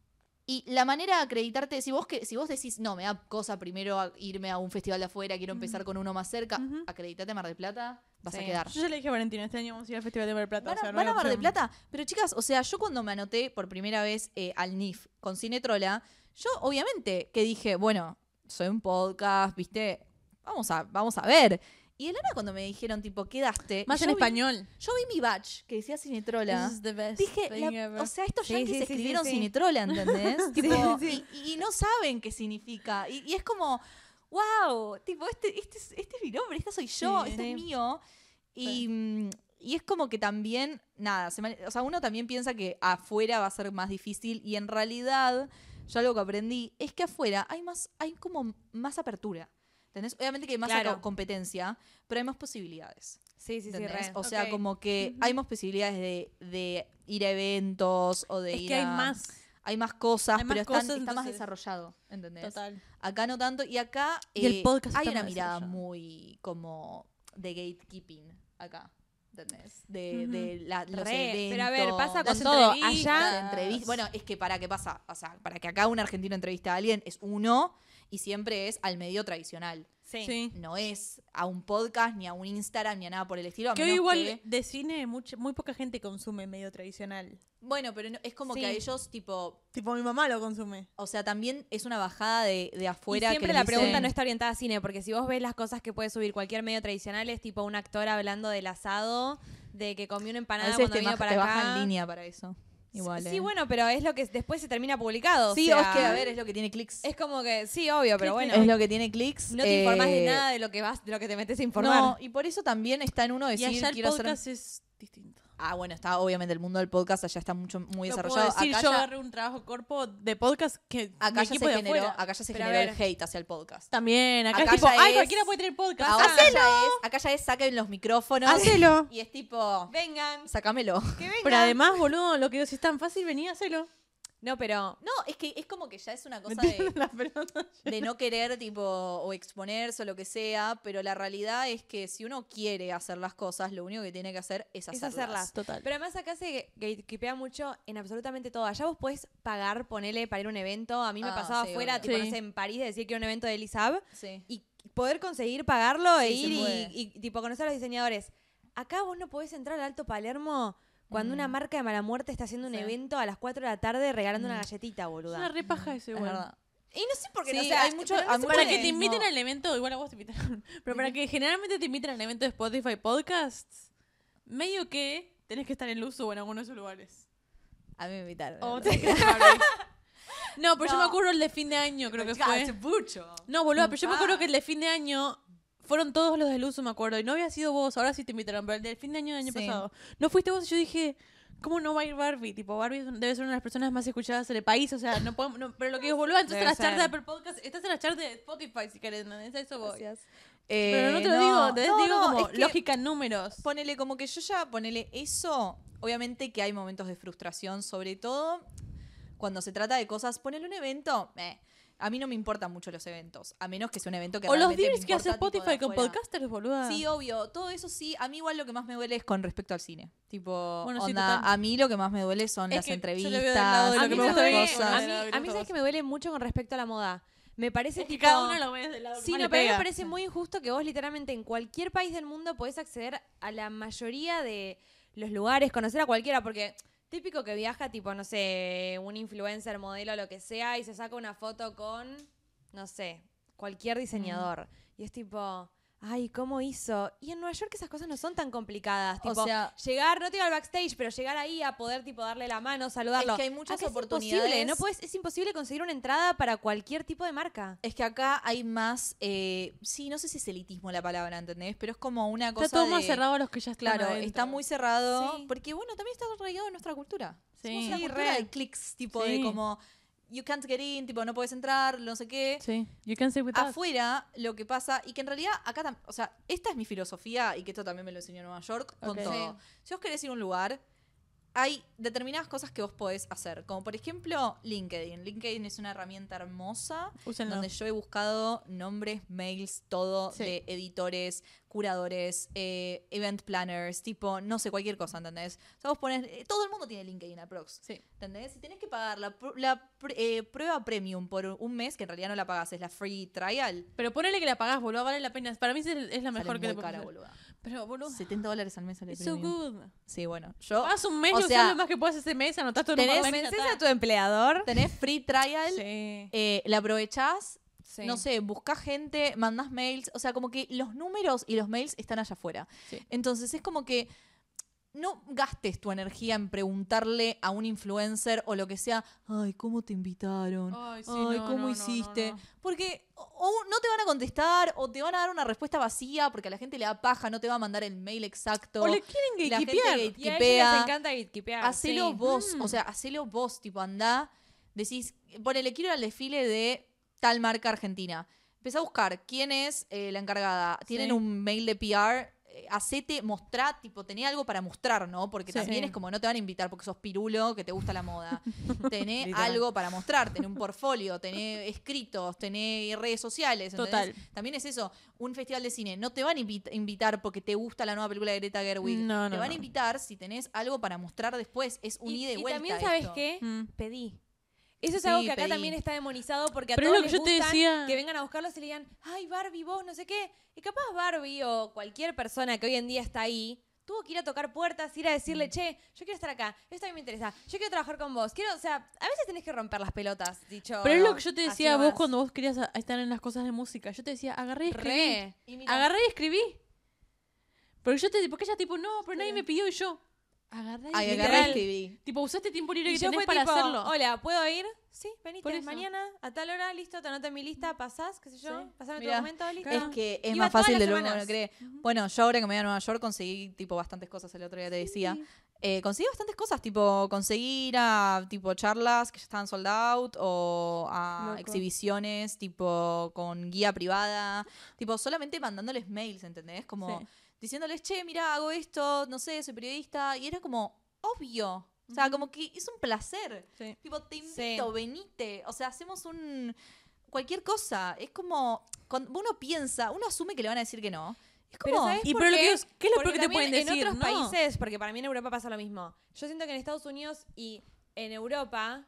Y la manera de acreditarte, si vos decís, no, me da cosa primero irme a un festival de afuera, quiero empezar con uno más cerca, acreditate a Mar del Plata, vas a Sí. quedar. Yo ya le dije a Valentina, este año vamos a ir al Festival de Mar del Plata. Van, o sea, no van hay a Mar del opción. Plata. Pero chicas, o sea, yo cuando me anoté por primera vez al NIF con Cinetrola, yo obviamente que dije, bueno, soy un podcast, ¿viste? Vamos a ver. Y de la nada cuando me dijeron, tipo, quedaste. Más y en yo vi- español. Yo vi mi badge que decía Cinetrola. This is the best Dije, thing ever. o sea, estos Sí, yankees sí, sí, escribieron sí, sí. Cinetrola, ¿entendés? Tipo, sí. Y no saben qué significa. Y es como, wow, tipo, este es mi nombre, esta soy yo, Sí. este Sí. es mío. Y es como que también, nada, o sea, uno también piensa que afuera va a ser más difícil y en realidad, yo algo que aprendí es que afuera hay como más apertura. ¿Entendés? Obviamente que hay más Claro. competencia, pero hay más posibilidades. Sí, sí, sí, ¿Entendés? re. O sea, Ok. como que hay más posibilidades de ir a eventos o de Es ir que hay a... más. Hay más cosas, Hay más pero cosas, está más entonces- desarrollado, ¿entendés? Total. Acá no tanto. Y acá Y el podcast hay está una más mirada desarrollado. muy como de gatekeeping acá. ¿Entendés? De, Ujú. de los Re, eventos. pero a ver, pasa Las con todo. entrevistas. las Allá, entrevistas. Bueno, es que ¿para qué pasa? O sea, para que acá un argentino entreviste a alguien es uno y siempre es al medio tradicional. sí. Sí. No es a un podcast, ni a un Instagram, ni a nada por el estilo. A Que hoy menos igual que- de cine muy poca gente consume medio tradicional. Bueno, pero es como Sí. que a ellos, tipo, Tipo, mi mamá lo consume. o sea, también es una bajada de afuera. Y siempre que la les pregunta dicen- no está orientada a cine, porque si vos ves las cosas que puede subir cualquier medio tradicional, es tipo un actor hablando del asado, de que comió una A empanada veces cuando te, vino para te acá. bajan línea para eso. Igual, Sí, bueno, pero es lo que después se termina publicado. Sí, o o sea, es que, a ver, es lo que tiene clics. es como que, sí, obvio, pero bueno, Es lo que tiene clics. no te informás de eh, nada de lo que vas, de lo que te metes a informar. No, y por eso también está en uno Y decir, allá el quiero hacer... podcast es distinto. Ah, bueno, está obviamente el mundo del podcast allá está muy Lo puedo desarrollado. decir, Acá yo ya, agarré un trabajo corpo de podcast que acá mi ya equipo se de generó, afuera. acá ya se Pero a generó el ver. hate hacia el podcast. También, acá, Acá es tipo, ya ay, es- cualquiera puede tener podcast. Ahora ¡Hacelo! acá ya es saquen los micrófonos. ¡Hacelo! Y es tipo, Vengan, sácamelo. que vengan. Pero además, boludo, lo que es tan fácil, vení, hacelo. No, pero No, es que es como que ya es una cosa Metiendo las pelotas. de no querer, tipo, o exponerse o lo que sea, pero la realidad es que si uno quiere hacer las cosas, lo único que tiene que hacer es es hacerlas. hacerlas. Total. Pero además acá se gatekeepea mucho en absolutamente todo. Allá vos podés pagar, ponele, para ir a un evento. A mí me Ah, pasaba sí, afuera, obvio. tipo, no Sí. sé, en París, de decir que era un evento de Elisab Sí. y poder conseguir pagarlo e Sí, ir se puede. y, tipo, conocer a los diseñadores. Acá vos no podés entrar al Alto Palermo cuando una marca de mala muerte está haciendo un Sí. evento a las 4 de la tarde regalando una galletita, Es boluda. una re paja eso Es igual. verdad. Y no sé por qué, Sí, o sea, hay mucho- pero no hay sé mucho por Para qué. que te inviten no. al evento, igual a vos te invitaron, pero para que generalmente te inviten al evento de Spotify Podcasts, medio que tenés que estar en Luzu o en alguno de esos lugares. A mí me invitaron. O tenés que estar ahí. No, pero yo me No. acuerdo el de fin de año, creo que fue. mucho. No, boludo, pero yo me acuerdo que el de fin de año fueron todos los de Luzu, me acuerdo. Y no había sido vos, ahora sí te invitaron, pero el del fin de año del año Sí. pasado. No fuiste vos y yo dije, ¿cómo no va a ir Barbie? Tipo, Barbie debe ser una de las personas más escuchadas en el país, o sea, no podemos, pero lo que digo, boludo, entonces Debe las charts de ser. Apple Podcast, estás en las charts de Spotify si querés, ¿no? Es a eso voy. Gracias. Pero no te lo digo, te digo como es que lógica en números. Ponele como que yo ya, ponele eso, obviamente que hay momentos de frustración, sobre todo cuando se trata de cosas, ponele un evento, a mí no me importan mucho los eventos, a menos que sea un evento que O los realmente me deals que hace importa, tipo, de Spotify con afuera. podcasters, boluda. Sí, obvio, todo eso sí. A mí igual lo que más me duele es con respecto al cine. Tipo, Bueno, sí, onda, total. a mí lo que más me duele son Es las que yo entrevistas, lo veo del lado de lo A que mí me me gusta duele, ver cosas. a de mí, lo que a mí me sabes gusta que me duele mucho con respecto a la moda. Me parece Es que tipo... cada uno lo ve del lado que Sí, más no, le pero a mí me pega. parece muy injusto que vos literalmente en cualquier país del mundo podés acceder a la mayoría de los lugares, conocer a cualquiera, porque típico que viaja tipo, no sé, un influencer, modelo, lo que sea, y se saca una foto con, no sé, cualquier diseñador. Y es tipo, ay, ¿cómo hizo? Y en Nueva York esas cosas no son tan complicadas. O Tipo, sea- llegar, no te digo al backstage, pero llegar ahí a poder tipo darle la mano, saludarlo. Es que hay muchas Acá oportunidades. Es imposible, no puedes, es imposible conseguir una entrada para cualquier tipo de marca. Es que acá hay más, sí, no sé si es elitismo la palabra, ¿entendés? Pero es como una cosa Está todo más de- cerrado a los que ya están Claro, adentro. está muy cerrado, Sí. porque bueno, también está arraigado en nuestra cultura. Sí. Somos una Sí, cultura re. de clics, tipo Sí. de como, you can't get in, tipo, no puedes entrar, no sé qué. Sí, you can say with us. Afuera, lo que pasa, y que en realidad acá también, o sea, esta es mi filosofía y que esto también me lo enseñó en Nueva York con Ok. todo. Si vos querés ir a un lugar, hay determinadas cosas que vos podés hacer, como por ejemplo LinkedIn. LinkedIn es una herramienta hermosa Úsenlo. donde yo he buscado nombres, mails, todo Sí. de editores, curadores, event planners, tipo, no sé, cualquier cosa, ¿entendés? O sea, vos pones, todo el mundo tiene LinkedIn aprox. Sí. ¿Entendés? Si tenés que pagar la prueba premium por un mes, que en realidad no la pagás, es la free trial. Pero ponele que la pagás, boludo, vale la pena. Para mí es la Sale mejor que muy te cara, puedes boluda. Pero, boludo, $70 al mes sale it's so premium. good. Sí, bueno. Yo Pagas un mes o y sea, usás lo más que puedas ese mes, anotás todo en un ¿Tenés papel y ya mensaje está. a tu empleador? tenés free trial, Sí. la aprovechás, Sí. no sé, buscás gente, mandás mails, o sea, como que los números y los mails están allá afuera. Sí. Entonces es como que no gastes tu energía en preguntarle a un influencer o lo que sea, ay, ¿cómo te invitaron? Ay, sí, Ay, no, ¿cómo no, no, hiciste? no, no. Porque o no te van a contestar o te van a dar una respuesta vacía porque a la gente le da paja, no te va a mandar el mail exacto. O le quieren La gente gatekeeper. Y a ellos gatekeepea. les encanta gatekeepear. Hacelo sí. vos, o sea, hacelo vos, tipo, andá, decís, ponele, quiero ir al desfile de tal marca argentina. Empezá a buscar quién es la encargada. Tienen Sí. un mail de PR, hacete, mostrá, tipo, tenés algo para mostrar, ¿no? Porque Sí. también es como no te van a invitar porque sos pirulo, que te gusta la moda. Tenés Literal. algo para mostrar, tenés un portfolio, tenés escritos, tenés redes sociales. ¿entendés? Total. También es eso, un festival de cine. No te van a invitar porque te gusta la nueva película de Greta Gerwig. No, te no, van a no. invitar si tenés algo para mostrar después. Es un ida y vuelta. también, ¿sabes esto. qué? Mm. Pedí. Eso es Sí, algo que acá pedí. también está demonizado porque a Pero es todos lo que les yo te gustan decía. que vengan a buscarlos y le digan, ay, Barbie, vos, no sé qué. Y capaz Barbie o cualquier persona que hoy en día está ahí tuvo que ir a tocar puertas, ir a decirle, che, yo quiero estar acá, esto a mí me interesa, yo quiero trabajar con vos. Quiero, o sea, a veces tenés que romper las pelotas, dicho. Pero es lo que yo te así decía a vos nomás. cuando vos querías estar en las cosas de música. Yo te decía, agarré y escribí. Re. Y mira, Agarré y escribí. Porque ella tipo, no, pero nadie me pidió y yo. Agarré y ay, escribí. agarré y escribí. Tipo, usaste tiempo libre Y que yo tenés fue para tipo, hacerlo. hola, ¿puedo ir? Sí, Por venite eso. mañana a tal hora, listo, te anoto en mi lista, pasás, qué sé yo, Sí. pasame tu Mirá, documento, listo. Es que es Iba más todas fácil las de lo que uno semanas. cree. Bueno, yo ahora que me voy a Nueva York conseguí tipo bastantes cosas, el otro día te decía. Conseguí bastantes cosas, tipo conseguir a tipo charlas que ya estaban sold out o a Loco. exhibiciones tipo con guía privada, tipo solamente mandándoles mails, ¿entendés? Como Sí. diciéndoles, che, mira, hago esto, no sé, soy periodista. Y era como, obvio, O sea, como que es un placer. Sí. Tipo, te invito, Sí. venite. O sea, hacemos cualquier cosa. Es como, cuando uno piensa, uno asume que le van a decir que no. Es Pero como, ¿sabes Y por pero lo qué? que digo es, ¿qué es lo Porque peor que te también pueden decir? en otros ¿no? países, porque para mí en Europa pasa lo mismo. Yo siento que en Estados Unidos y en Europa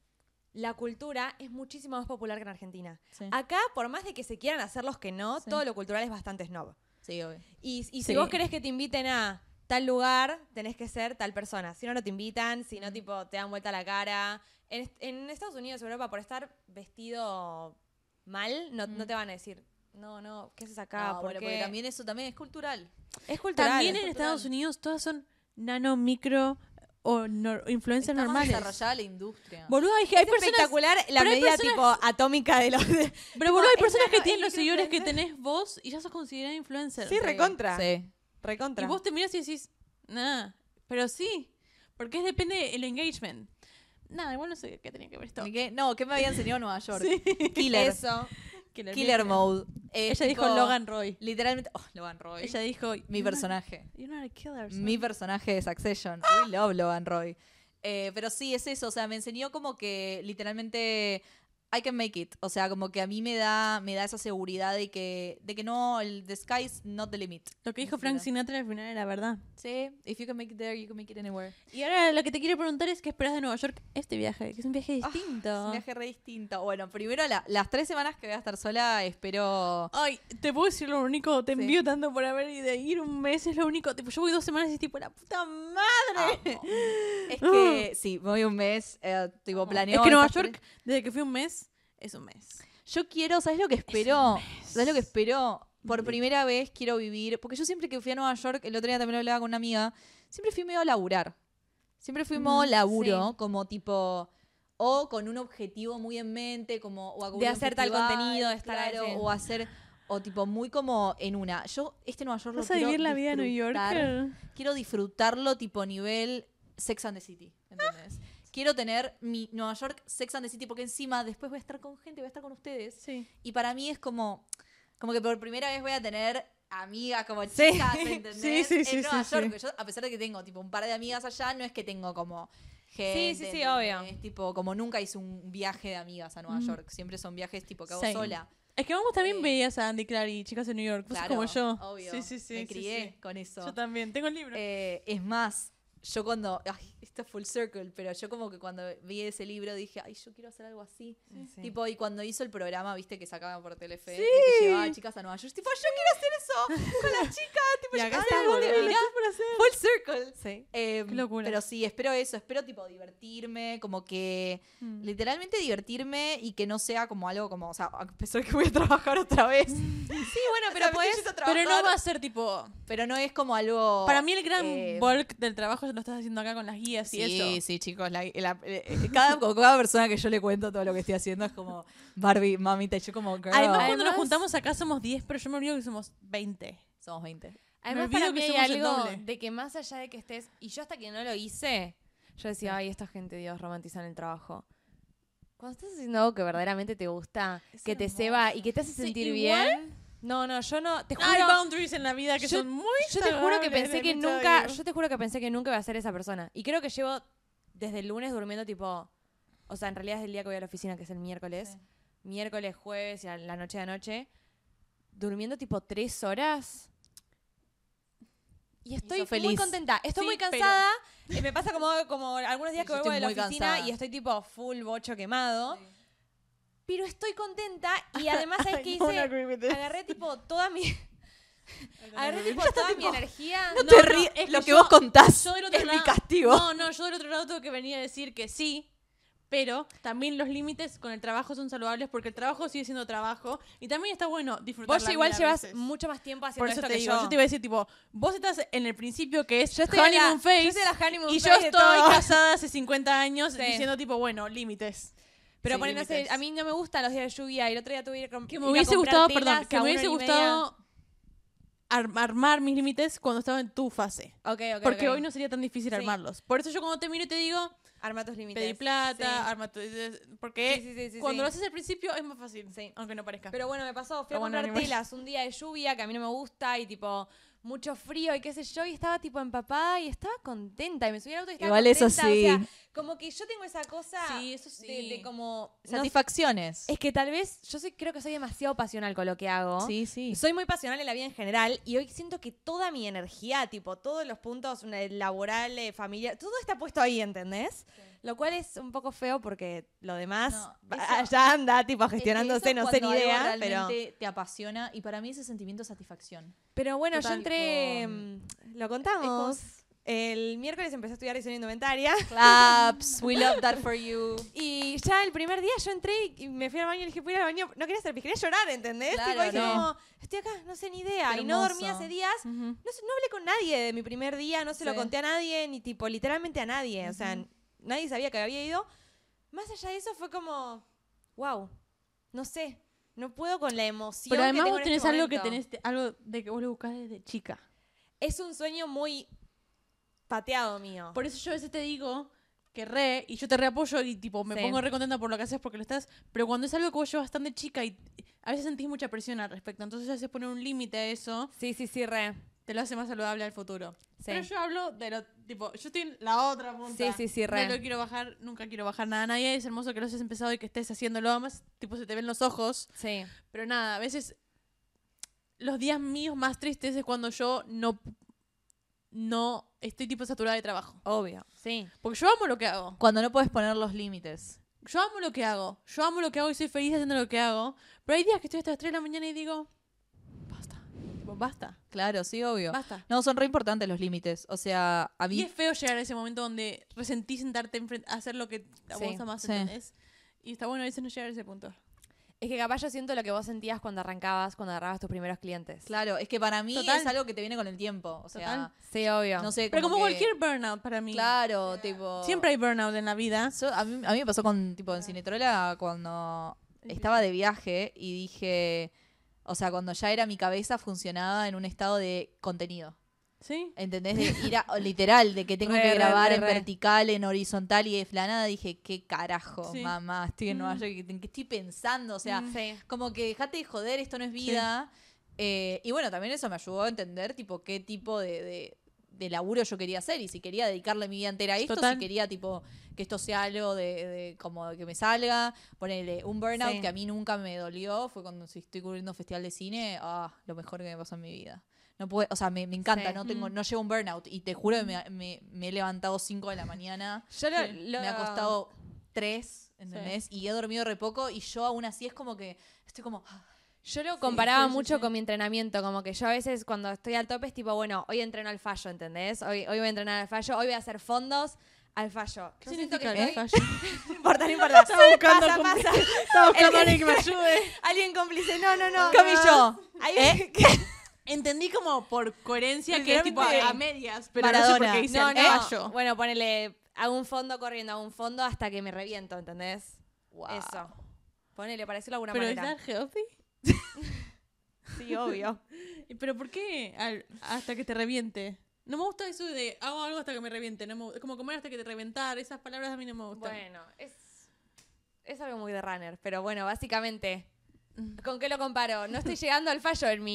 la cultura es muchísimo más popular que en Argentina. Sí. Acá, por más de que se quieran hacer los que no, Sí. todo lo cultural es bastante snob. Sí, obvio. Y si Sí. vos querés que te inviten a tal lugar, tenés que ser tal persona. Si no, no te invitan, si no, tipo, te dan vuelta la cara. En Estados Unidos, Europa, por estar vestido mal, no te van a decir, no, ¿qué haces acá? No, ¿Por bueno, qué? porque también eso también es cultural. Es cultural. También es en cultural. Estados Unidos todas son nano, micro o influencers Está más normales. desarrollada la industria. Boludo, hay Es personas... espectacular la pero hay medida personas- tipo atómica de los... Pero boludo, hay es personas que nano, tienen es los seguidores que microinfluencer. tenés vos y ya sos considerada influencer. Sí, recontra. Sí. Recontra. Y vos te miras y decís, nada, pero sí, porque depende del engagement. Nada, igual no sé qué tenía que ver esto. ¿Qué me había enseñado Nueva York? Sí. Killer. Eso. Killer Mode. Ella dijo Logan Roy. Literalmente. Oh, Logan Roy. Ella dijo, Mi personaje. You're not a killer. son." Mi personaje de Succession. We love Logan Roy. Pero sí, es eso. O sea, me enseñó como que literalmente I can make it. O sea, como que a mí me da esa seguridad de que no, the sky's not the limit. Lo que dijo Frank Sinatra al final era verdad. Sí, if you can make it there, you can make it anywhere. Y ahora lo que te quiero preguntar es qué esperas de Nueva York este viaje, que es un viaje distinto. Es un viaje re distinto. Bueno, primero las 3 semanas que voy a estar sola, espero... Ay, te puedo decir lo único, te Sí. envío tanto por haber y de ir un mes es lo único. Tipo, yo voy 2 semanas y es tipo, la puta madre. Amo. Es que sí, me voy un mes, tipo planeo... Es que Nueva estas York, desde que fui un mes, es un mes. Yo quiero, ¿sabes lo que espero? ¿Sabes lo que espero? Por primera vez quiero vivir, porque yo siempre que fui a Nueva York, el otro día también lo hablaba con una amiga, siempre fui medio a laburar. Siempre fui modo laburo, sí. como tipo, o con un objetivo muy en mente, como o a cubrir De un hacer tal festival, contenido, de estar claro, ahí, sí. o hacer, o tipo muy como en una. Yo Nueva York lo ¿Vas a quiero vivir la vida de New disfrutar. Yorker? Quiero disfrutarlo tipo nivel Sex and the City, ¿entendés? Quiero tener mi Nueva York Sex and the City porque encima después voy a estar con gente, voy a estar con ustedes. Sí. Y para mí es como que por primera vez voy a tener amigas como Sí. chicas, ¿entendés? Sí, en Nueva sí, York. sí. Porque yo, a pesar de que tengo tipo un par de amigas allá, no es que tengo como gente. Sí, ¿entendés? obvio. Tipo, como nunca hice un viaje de amigas a Nueva York. Siempre son viajes tipo que hago Same. sola. Es que vamos también veías a Andy Clark y chicas de New York, vos sos Claro, como yo. obvio. Sí, sí, sí. Me sí, crié sí. con eso. Yo también, tengo el libro. Es más, yo cuando... Ay, esto es full circle, pero yo como que cuando vi ese libro dije, ay, yo quiero hacer algo así. Sí. Tipo, y cuando hizo el programa, viste, que sacaban por Telefe, Sí. de que llevaba chicas a Nueva York, tipo, yo quiero hacer eso con las chicas, tipo, Y yo acá quiero estamos, hacer algo, mirá. mirá, full circle. Sí. Qué locura. Pero sí, espero eso, espero tipo divertirme, como que literalmente divertirme y que no sea como algo como, o sea, a pesar de que voy a trabajar otra vez. Sí, bueno, O pero sea, me podés... estoy yendo a Pero no trabajar, va a ser tipo... pero no es como algo... Para mí el gran eh, bulk del trabajo lo estás haciendo acá con las guías y Sí, eso. sí, chicos. Cada persona que yo le cuento todo lo que estoy haciendo es como Barbie, mamita, y yo como girl. Además, cuando nos Además- juntamos acá somos 10, pero yo me olvido que somos 20. Somos 20. Además, olvido para que mí hay somos el algo doble. de que más allá de que estés... Y yo hasta que no lo hice, yo decía, ay, esta gente, Dios, romantizan el trabajo. Cuando estás haciendo algo que verdaderamente te gusta, Es que te hermoso. ceba y que te hace Sí, sentir igual- bien... No, yo no... Te juro... Hay boundaries en la vida que Yo- son muy Yo te juro que saludables, pensé que let me tell nunca, you. yo te juro que pensé que nunca iba a ser esa persona. Y creo que llevo desde el lunes durmiendo tipo, o sea, en realidad es el día que voy a la oficina, que es el miércoles. Sí. Miércoles, jueves y a la noche de anoche. Durmiendo tipo 3 horas. Y estoy sos muy feliz. contenta. Estoy Sí, muy pero- cansada. Y me pasa como algunos días Sí, que yo vuelvo de estoy la muy oficina cansada. y estoy tipo full bocho quemado. Pero estoy contenta y además, ¿sabes qué I don't hice? agree with this. Agarré tipo toda mi... Agarré tipo toda mi energía. No, No, te no, ríes. es que Lo que yo- vos contás Yo del otro es mi lado- castigo. No, yo del otro lado tengo que venir a decir que sí, pero también los límites con el trabajo son saludables porque el trabajo sigue siendo trabajo y también está bueno disfrutar Vos la igual vida a llevas veces. mucho más tiempo Por haciendo eso esto te que digo, yo. yo te iba a decir tipo, vos estás en el principio que es Yo estoy en honeymoon la- phase yo estoy en la honeymoon y yo phase de estoy todo. casada hace 50 años Sí. diciendo tipo, bueno, límites. Pero Sí, ponen, no sé, límites. a mí no me gustan los días de lluvia y el otro día tuve que ir a Que me hubiese gustado, perdón, que me hubiese gustado armar mis límites cuando estaba en tu fase. Ok, Porque hoy no sería tan difícil Sí. armarlos. Por eso yo cuando te miro y te digo, Arma tus límites. pedí plata, Sí. arma tu... Porque Sí, cuando sí. lo haces al principio es más fácil, Sí. aunque no parezca. Pero bueno, me pasó, fui a Pero bueno, comprar anyway. telas un día de lluvia que a mí no me gusta y tipo mucho frío y qué sé yo, y estaba tipo empapada y estaba contenta, y me subí al auto y estaba Igual eso contenta, sí. o sea, como que yo tengo esa cosa Sí, eso sí. de como... no- Satisfacciones. es que tal vez, creo que soy demasiado pasional con lo que hago. Sí, sí. Soy muy pasional en la vida en general y hoy siento que toda mi energía, tipo, todos los puntos laborales, familiar, todo está puesto ahí, ¿entendés? Lo cual es un poco feo porque lo demás No, eso- ya anda, tipo, Es que gestionándose, eso no sé ni cuando algo idea, pero... realmente te apasiona y para mí ese sentimiento es satisfacción. Pero bueno, Total, yo entré, tipo, lo contamos. El miércoles empecé a estudiar diseño de indumentaria Claps, we love that for you. y ya el primer día yo entré y me fui al baño y dije, fui al baño, no quería hacer pis, quería llorar, ¿entendés? Claro, Tipo, dije no. como, estoy acá, no sé ni idea. Qué Y no dormí hermoso. hace días, Ujú. no hablé con nadie de mi primer día, no se lo Sí. conté a nadie, ni tipo, literalmente a nadie. O sea, nadie sabía que había ido. Más allá de eso fue como, wow, no sé, no puedo con la emoción Pero además que tengo vos en tenés este algo que momento. tenés, algo de que vos lo buscás desde chica. Es un sueño muy pateado mío. Por eso yo a veces te digo que y yo te reapoyo y tipo me Sí. pongo re contenta por lo que haces porque lo estás, pero cuando es algo que vos llevas bastante chica y a veces sentís mucha presión al respecto, entonces a veces poner un límite a eso Sí, re. te lo hace más saludable al futuro. Sí. Pero yo hablo de lo, tipo, yo estoy en la otra punta. Sí, re. No lo quiero bajar, nunca quiero bajar nada a nadie, es hermoso que lo hayas empezado y que estés haciéndolo, además, tipo, se te ven los ojos, Sí. pero nada, a veces los días míos más tristes es cuando yo no estoy tipo saturada de trabajo. Obvio. Sí. Porque yo amo lo que hago. Cuando no puedes poner los límites. Yo amo lo que hago. Yo amo lo que hago y soy feliz haciendo lo que hago. Pero hay días que estoy hasta las 3 de la mañana y digo, basta. Tipo, basta. Claro, sí, obvio. Basta. No, son re importantes los límites. O sea, a Y mí... es feo llegar a ese momento donde resentís sentarte a hacer lo que a Sí, vos amás, sí. ¿entendés? Y está bueno a veces no llegar a ese punto. Es que capaz yo siento lo que vos sentías cuando arrancabas, cuando agarrabas tus primeros clientes. Claro, es que para mí Total. es algo que te viene con el tiempo. O sea, Total. Sí, obvio. no sé, Pero como que- cualquier burnout para mí. Claro, tipo... Siempre hay burnout en la vida. A mí me pasó con, tipo, en Cinetrola cuando estaba de viaje y dije... O sea, cuando ya era mi cabeza funcionaba en un estado de contenido. ¿Sí? ¿Entendés? De ir a, literal, de que tengo Re, que re, grabar re, en re. vertical, en horizontal y de flanada. Dije, ¿qué carajo, Sí. mamá? Estoy en Nueva York, ¿en qué estoy pensando? O sea, Sí. como que dejate de joder, esto no es vida. Y bueno, también eso me ayudó a entender, tipo, qué tipo de laburo yo quería hacer y si quería dedicarle mi vida entera a esto, Total. si quería, tipo, que esto sea algo de como que me salga. Ponerle un burnout Sí. que a mí nunca me dolió fue cuando si estoy cubriendo un festival de cine, lo mejor que me pasó en mi vida. No puede, o sea, me encanta, Sí. no llevo un burnout y te juro que me he levantado 5 de la mañana, Yo Sí. me ha costado 3, ¿entendés? Y he dormido re poco y yo aún así es como que estoy como... Yo lo comparaba sí, mucho sí. con mi entrenamiento, como que yo a veces cuando estoy al tope es tipo, bueno, hoy entreno al fallo, ¿entendés? Hoy voy a entrenar al fallo, hoy voy a hacer fondos al fallo. ¿Qué Yo siento significa que el estoy... fallo? No importa, no importa. Estaba buscando pasa. Estaba buscando a alguien que me ayude. Alguien cómplice, no. Camillo, Alguien- Entendí como por coherencia que es tipo Literalmente. a medias, pero no Maradona. sé por qué hice No, el no. fallo. Bueno, ponele, hago un fondo corriendo, hago un fondo hasta que me reviento, ¿entendés? Wow. Eso. Ponele, para decirlo de alguna Pero ¿es manera. that healthy? Sí, obvio. ¿Pero por qué hasta que te reviente? No me gusta eso de hago algo hasta que me reviente. No me, como comer hasta que te reventar. Esas palabras a mí no me gustan. Bueno, es algo muy de runner, pero bueno, básicamente, ¿con qué lo comparo? No estoy llegando al fallo en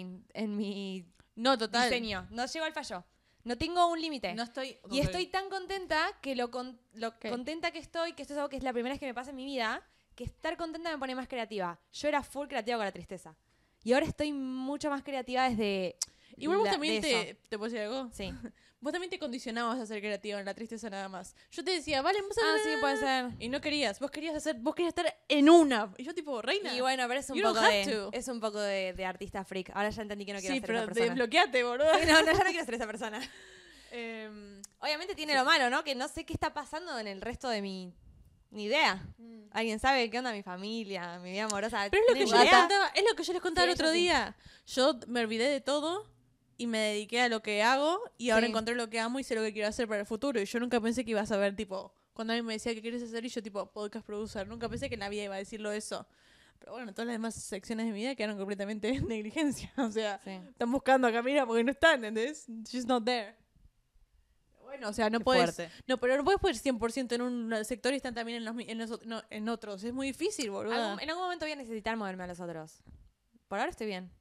mi No, total. diseño. No llego al fallo. No tengo un límite. No estoy... Y estoy tan contenta que lo contenta que estoy, que esto es algo que es la primera vez que me pasa en mi vida, que estar contenta me pone más creativa. Yo era full creativa con la tristeza. Y ahora estoy mucho más creativa desde... Igual vos de también eso. ¿te puedo decir algo? Sí. Vos también te condicionabas a ser creativa en la tristeza nada más. Yo te decía, vale, vos Ah, sí, puede ser. Y no querías. Vos querías estar en una. Y yo tipo, reina. Y bueno, pero es un You don't poco have to. es un poco de artista freak. Ahora ya entendí que no quiero sí, ser pero esa persona. desbloqueate, boludo. Sí, no, ya no quiero ser esa persona. Em, Obviamente tiene lo malo, ¿no? Que no sé qué está pasando en el resto de mi... Ni idea. ¿Alguien sabe qué onda mi familia, mi vida amorosa? Pero es lo que ¿Tienen yo les idea? contaba, es lo que yo les contaba Sí, el otro yo sí. día. Yo me olvidé de todo y me dediqué a lo que hago y ahora Sí. encontré lo que amo y sé lo que quiero hacer para el futuro. Y yo nunca pensé que iba a saber, tipo, cuando alguien me decía qué quieres hacer y yo, tipo, podcast producer, nunca pensé que en la vida iba a decirlo eso. Pero bueno, todas las demás secciones de mi vida quedaron completamente en negligencia. O sea, Sí. están buscando a Camila porque no están, ¿entendés? She's not there. Bueno, o sea, no Qué puedes... fuerte. No, pero no puedes poner 100% en un sector y están también en otros. Es muy difícil, boludo. En algún momento voy a necesitar moverme a los otros. Por ahora estoy bien.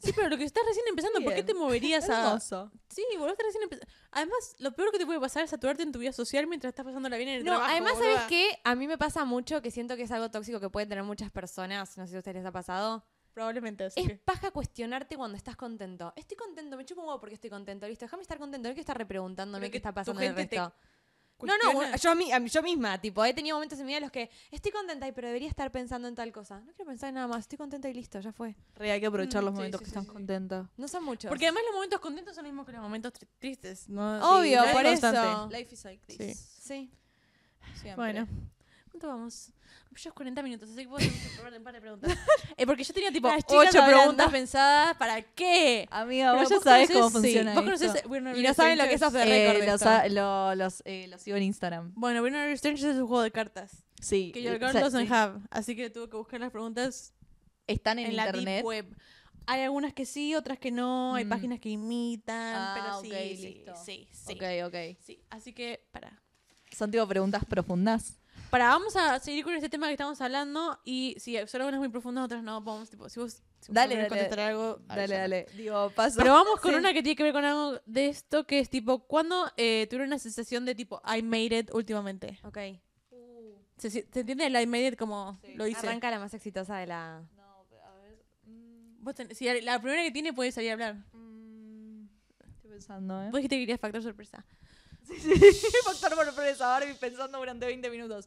Sí, pero lo que estás recién empezando, ¿por qué Bien. te moverías a...? Hermoso. Sí, boludo, estás recién empezando. Además, lo peor que te puede pasar es saturarte en tu vida social mientras estás pasándola bien en el No, trabajo, además, boluda. ¿sabes qué? A mí me pasa mucho que siento que es algo tóxico que pueden tener muchas personas. No sé si a ustedes les ha pasado. Probablemente, así Es que... paja cuestionarte cuando estás contento. Estoy contento, me chupo un huevo porque estoy contento. Listo, déjame estar contento. No hay que estar repreguntándome Pero qué que está tu pasando en el gente te resto. No, cuestiona. yo misma, tipo, he tenido momentos en mi vida en los que estoy contenta, pero debería estar pensando en tal cosa. No quiero pensar en nada más, estoy contenta y listo, ya fue. Hay que aprovechar los Sí, momentos sí, que sí, están sí. contentos. No son muchos. Porque además los momentos contentos son los mismos que los momentos tristes, ¿no? Obvio, no es por constante. eso. Life is like Sí. this. Sí. Siempre. Bueno, ¿cuánto vamos? Ya es 40 minutos, así que puedo hacer un par de preguntas. Porque yo tenía tipo Las chicas 8 preguntas hablando. pensadas. ¿Para qué? Amiga, Pero vos ya vos sabés conocés- cómo sí, funciona vos conocés esto. We're Not Y no saben lo que es Strangers. off the record esto. Los sigo en Instagram. Bueno, We're Not Strangers es un juego de cartas Sí. que Your o Girl sea, doesn't sí. have. Así que tuve que buscar las preguntas Están en la internet. deep web. Hay algunas que sí, otras que no. Hay Mm. páginas que imitan. Ah, pero ok, sí, listo. sí. Ok. Sí, así que Son tipo preguntas profundas. vamos a seguir con este tema que estamos hablando. Y si son algunas muy profundas, otras no. Vamos, tipo, si vos Dale, querés dale. contestar algo, Dale. Digo, paso. Pero vamos con Sí. una que tiene que ver con algo de esto, que es tipo, ¿cuándo tuvieron una sensación de tipo, I made it últimamente? Ok. ¿Se entiende el I made it como Sí. lo hice? Arranca la más exitosa de la... No, a ver. Si la primera que tiene puede salir a hablar. Estoy pensando, Vos dijiste que querías factor sorpresa. Factor sorpresa, ahora pensando durante 20 minutos.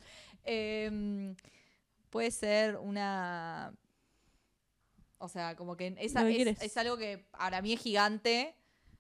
Puede ser una... O sea, como que Lo que quieres. es algo que para mí es gigante.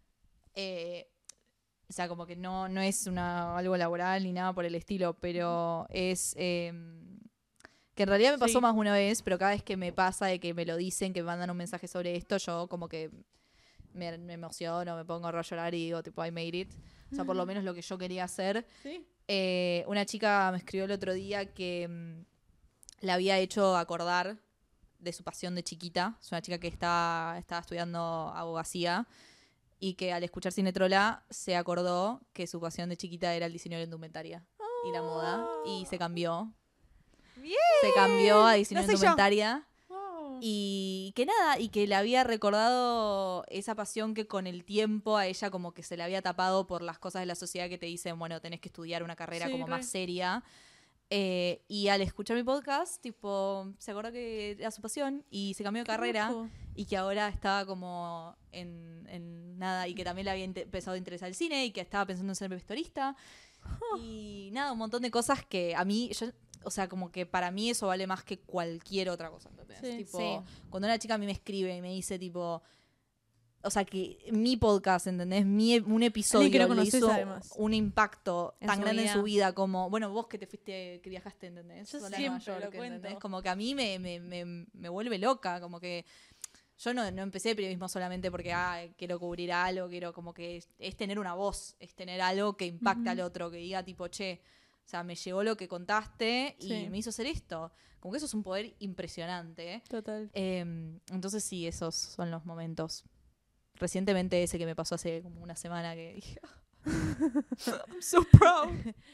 O sea, como que no es algo laboral ni nada por el estilo, pero es... que en realidad me pasó Sí. más una vez, pero cada vez que me pasa de que me lo dicen, que me mandan un mensaje sobre esto, yo como que me emociono, me pongo a llorar y digo, tipo, I made it. O sea, por lo menos lo que yo quería hacer. ¿Sí? Una chica me escribió el otro día que la había hecho acordar de su pasión de chiquita. Es una chica que estaba estudiando abogacía y que al escuchar Cine Trola se acordó que su pasión de chiquita era el diseño de la indumentaria y la moda y se cambió. ¡Bien! Se cambió a diseño No de soy yo. indumentaria. Wow. Y que nada, y que le había recordado esa pasión que con el tiempo a ella como que se le había tapado por las cosas de la sociedad que te dicen, bueno, tenés que estudiar una carrera Sí, como re. más seria. Y al escuchar mi podcast, tipo, se acordó que era su pasión y se cambió de carrera Loco. y que ahora estaba como en nada y que también le había empezado a interesar el cine y que estaba pensando en ser vestuarista. Y nada, un montón de cosas que a mí, o sea, como que para mí eso vale más que cualquier otra cosa. ¿Entendés? Sí. Tipo, Sí. cuando una chica a mí me escribe y me dice, tipo, o sea, que mi podcast, ¿entendés? Un episodio que no le conoces, hizo además. un impacto En tan su grande vida. en su vida como, bueno, vos que te fuiste, que viajaste, ¿entendés? Yo Sola a siempre Nueva lo York, ¿entendés? cuento. Como que a mí me vuelve loca, como que yo no empecé periodismo solamente porque quiero cubrir algo, quiero como que es tener una voz, es tener algo que impacte al otro, que diga tipo, che, o sea, me llegó lo que contaste y Sí. me hizo hacer esto. Como que eso es un poder impresionante. Total. Entonces sí, esos son los momentos. Recientemente ese que me pasó hace como una semana que dije, I'm so proud.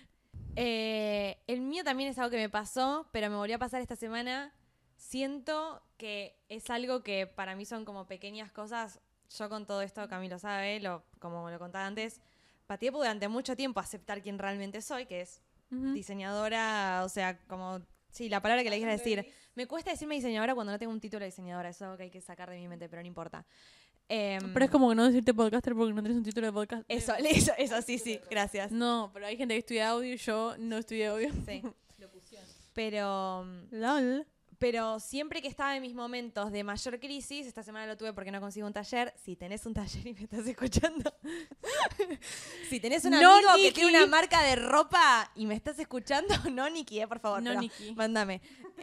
El mío también es algo que me pasó, pero me volvió a pasar esta semana. Siento que es algo que para mí son como pequeñas cosas. Yo con todo esto, Camilo sabe, como lo contaba antes, pateé durante mucho tiempo aceptar quién realmente soy, que es Ujú. diseñadora, o sea, como... Sí, la palabra que le quieras decir. Me cuesta decirme diseñadora cuando no tengo un título de diseñadora. Eso es algo que hay que sacar de mi mente, pero no importa. Pero es como que no decirte podcaster porque no tienes un título de podcast. Eso, sí, gracias. No, pero hay gente que estudia audio y yo no estudié audio. Sí. Pero... LOL. siempre que estaba en mis momentos de mayor crisis, esta semana lo tuve porque no consigo un taller. Si tenés un taller y me estás escuchando, si tenés un No, amigo que Nikki. tiene una marca de ropa y me estás escuchando, no, Nikki, por favor, No, pero Nikki. mándame.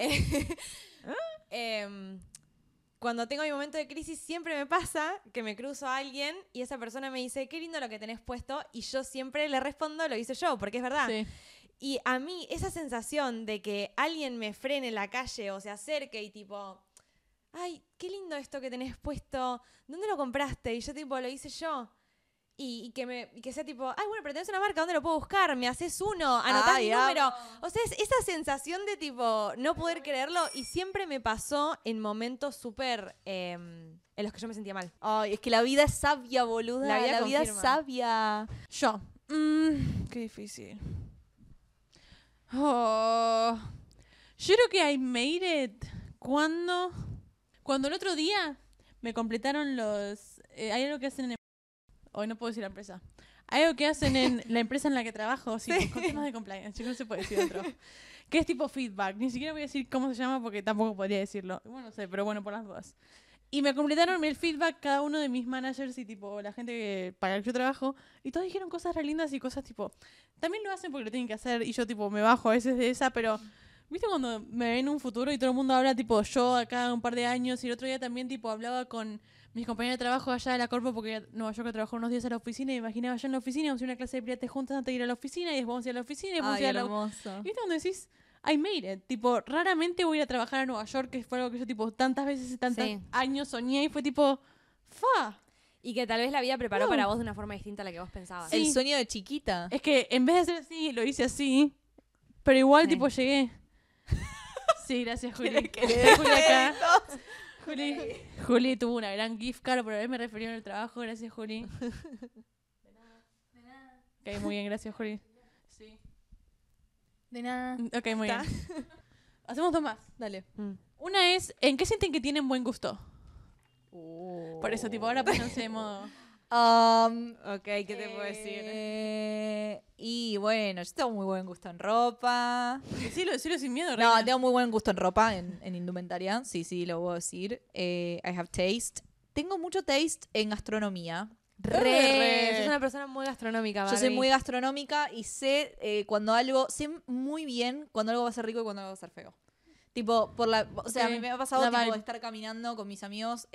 Cuando tengo mi momento de crisis siempre me pasa que me cruzo a alguien y esa persona me dice, qué lindo lo que tenés puesto, y yo siempre le respondo, lo hice yo, porque es verdad. Sí. Y a mí esa sensación de que alguien me frene en la calle o se acerque y tipo, ay, qué lindo esto que tenés puesto, ¿dónde lo compraste? Y yo tipo, lo hice yo. y que sea tipo, ay, bueno, pero tenés una marca, ¿dónde lo puedo buscar? Me haces uno, anotás Ay, mi número. amo. O sea, es esa sensación de tipo, no poder creerlo. Y siempre me pasó en momentos súper en los que yo me sentía mal. Ay, es que la vida es sabia, boluda. La vida es confirma. sabia. Yo. Qué difícil. Oh. Yo creo que I made it cuando el otro día me completaron los... hay algo que hacen en... Hoy no puedo decir la empresa. Hay algo que hacen en la empresa en la que trabajo, sí, con temas de compliance, chicos, no se puede decir otro. Que es tipo feedback. Ni siquiera voy a decir cómo se llama porque tampoco podría decirlo. Bueno, no sé, pero bueno, por las dudas. Y me completaron el feedback cada uno de mis managers y tipo la gente para la que yo trabajo. Y todos dijeron cosas re lindas y cosas tipo... También lo hacen porque lo tienen que hacer y yo tipo me bajo a veces de esa, pero... ¿Viste cuando me ven en un futuro y todo el mundo habla tipo yo acá un par de años? Y el otro día también tipo hablaba con mis compañeros de trabajo allá de la Corpo porque Nueva York trabajó unos días a la oficina y me imaginaba yo en la oficina, vamos a ir a una clase de pilates juntas antes de ir a la oficina y después vamos a ir a la oficina y después vamos a Ay, ir a la... hermoso. ¿Viste cuando decís, I made it? Tipo, raramente voy a ir a trabajar a Nueva York, que fue algo que yo tipo tantas veces y tantos Sí. años soñé y fue tipo, fa. Y que tal vez la vida preparó No. para vos de una forma distinta a la que vos pensabas. Sí. El sueño de chiquita. Es que en vez de hacer así, lo hice así, pero igual Sí. tipo llegué. Sí, gracias Juli. Que le Está Juli dé acá. créditos. Juli tuvo una gran gift card por haberme referido en el trabajo. Gracias, Juli. Ok, muy bien, gracias, Juli. Sí. De nada. Ok, muy bien. Hacemos dos más. Dale. Una es, ¿en qué sienten que tienen buen gusto? Por eso, tipo, ahora pónganse de modo... Ok, ¿qué te puedo decir? Y bueno, yo tengo muy buen gusto en ropa. Decilo sin miedo, No, reina. tengo muy buen gusto en ropa, en indumentaria. Sí, lo puedo decir. I have taste. Tengo mucho taste en gastronomía. Re. Sos una persona muy gastronómica, Yo soy Barbie. muy gastronómica y sé cuando algo, sé muy bien cuando algo va a ser rico y cuando algo va a ser feo. Tipo, o sea, Ok. a mí me ha pasado La tipo, vibe. de estar caminando con mis amigos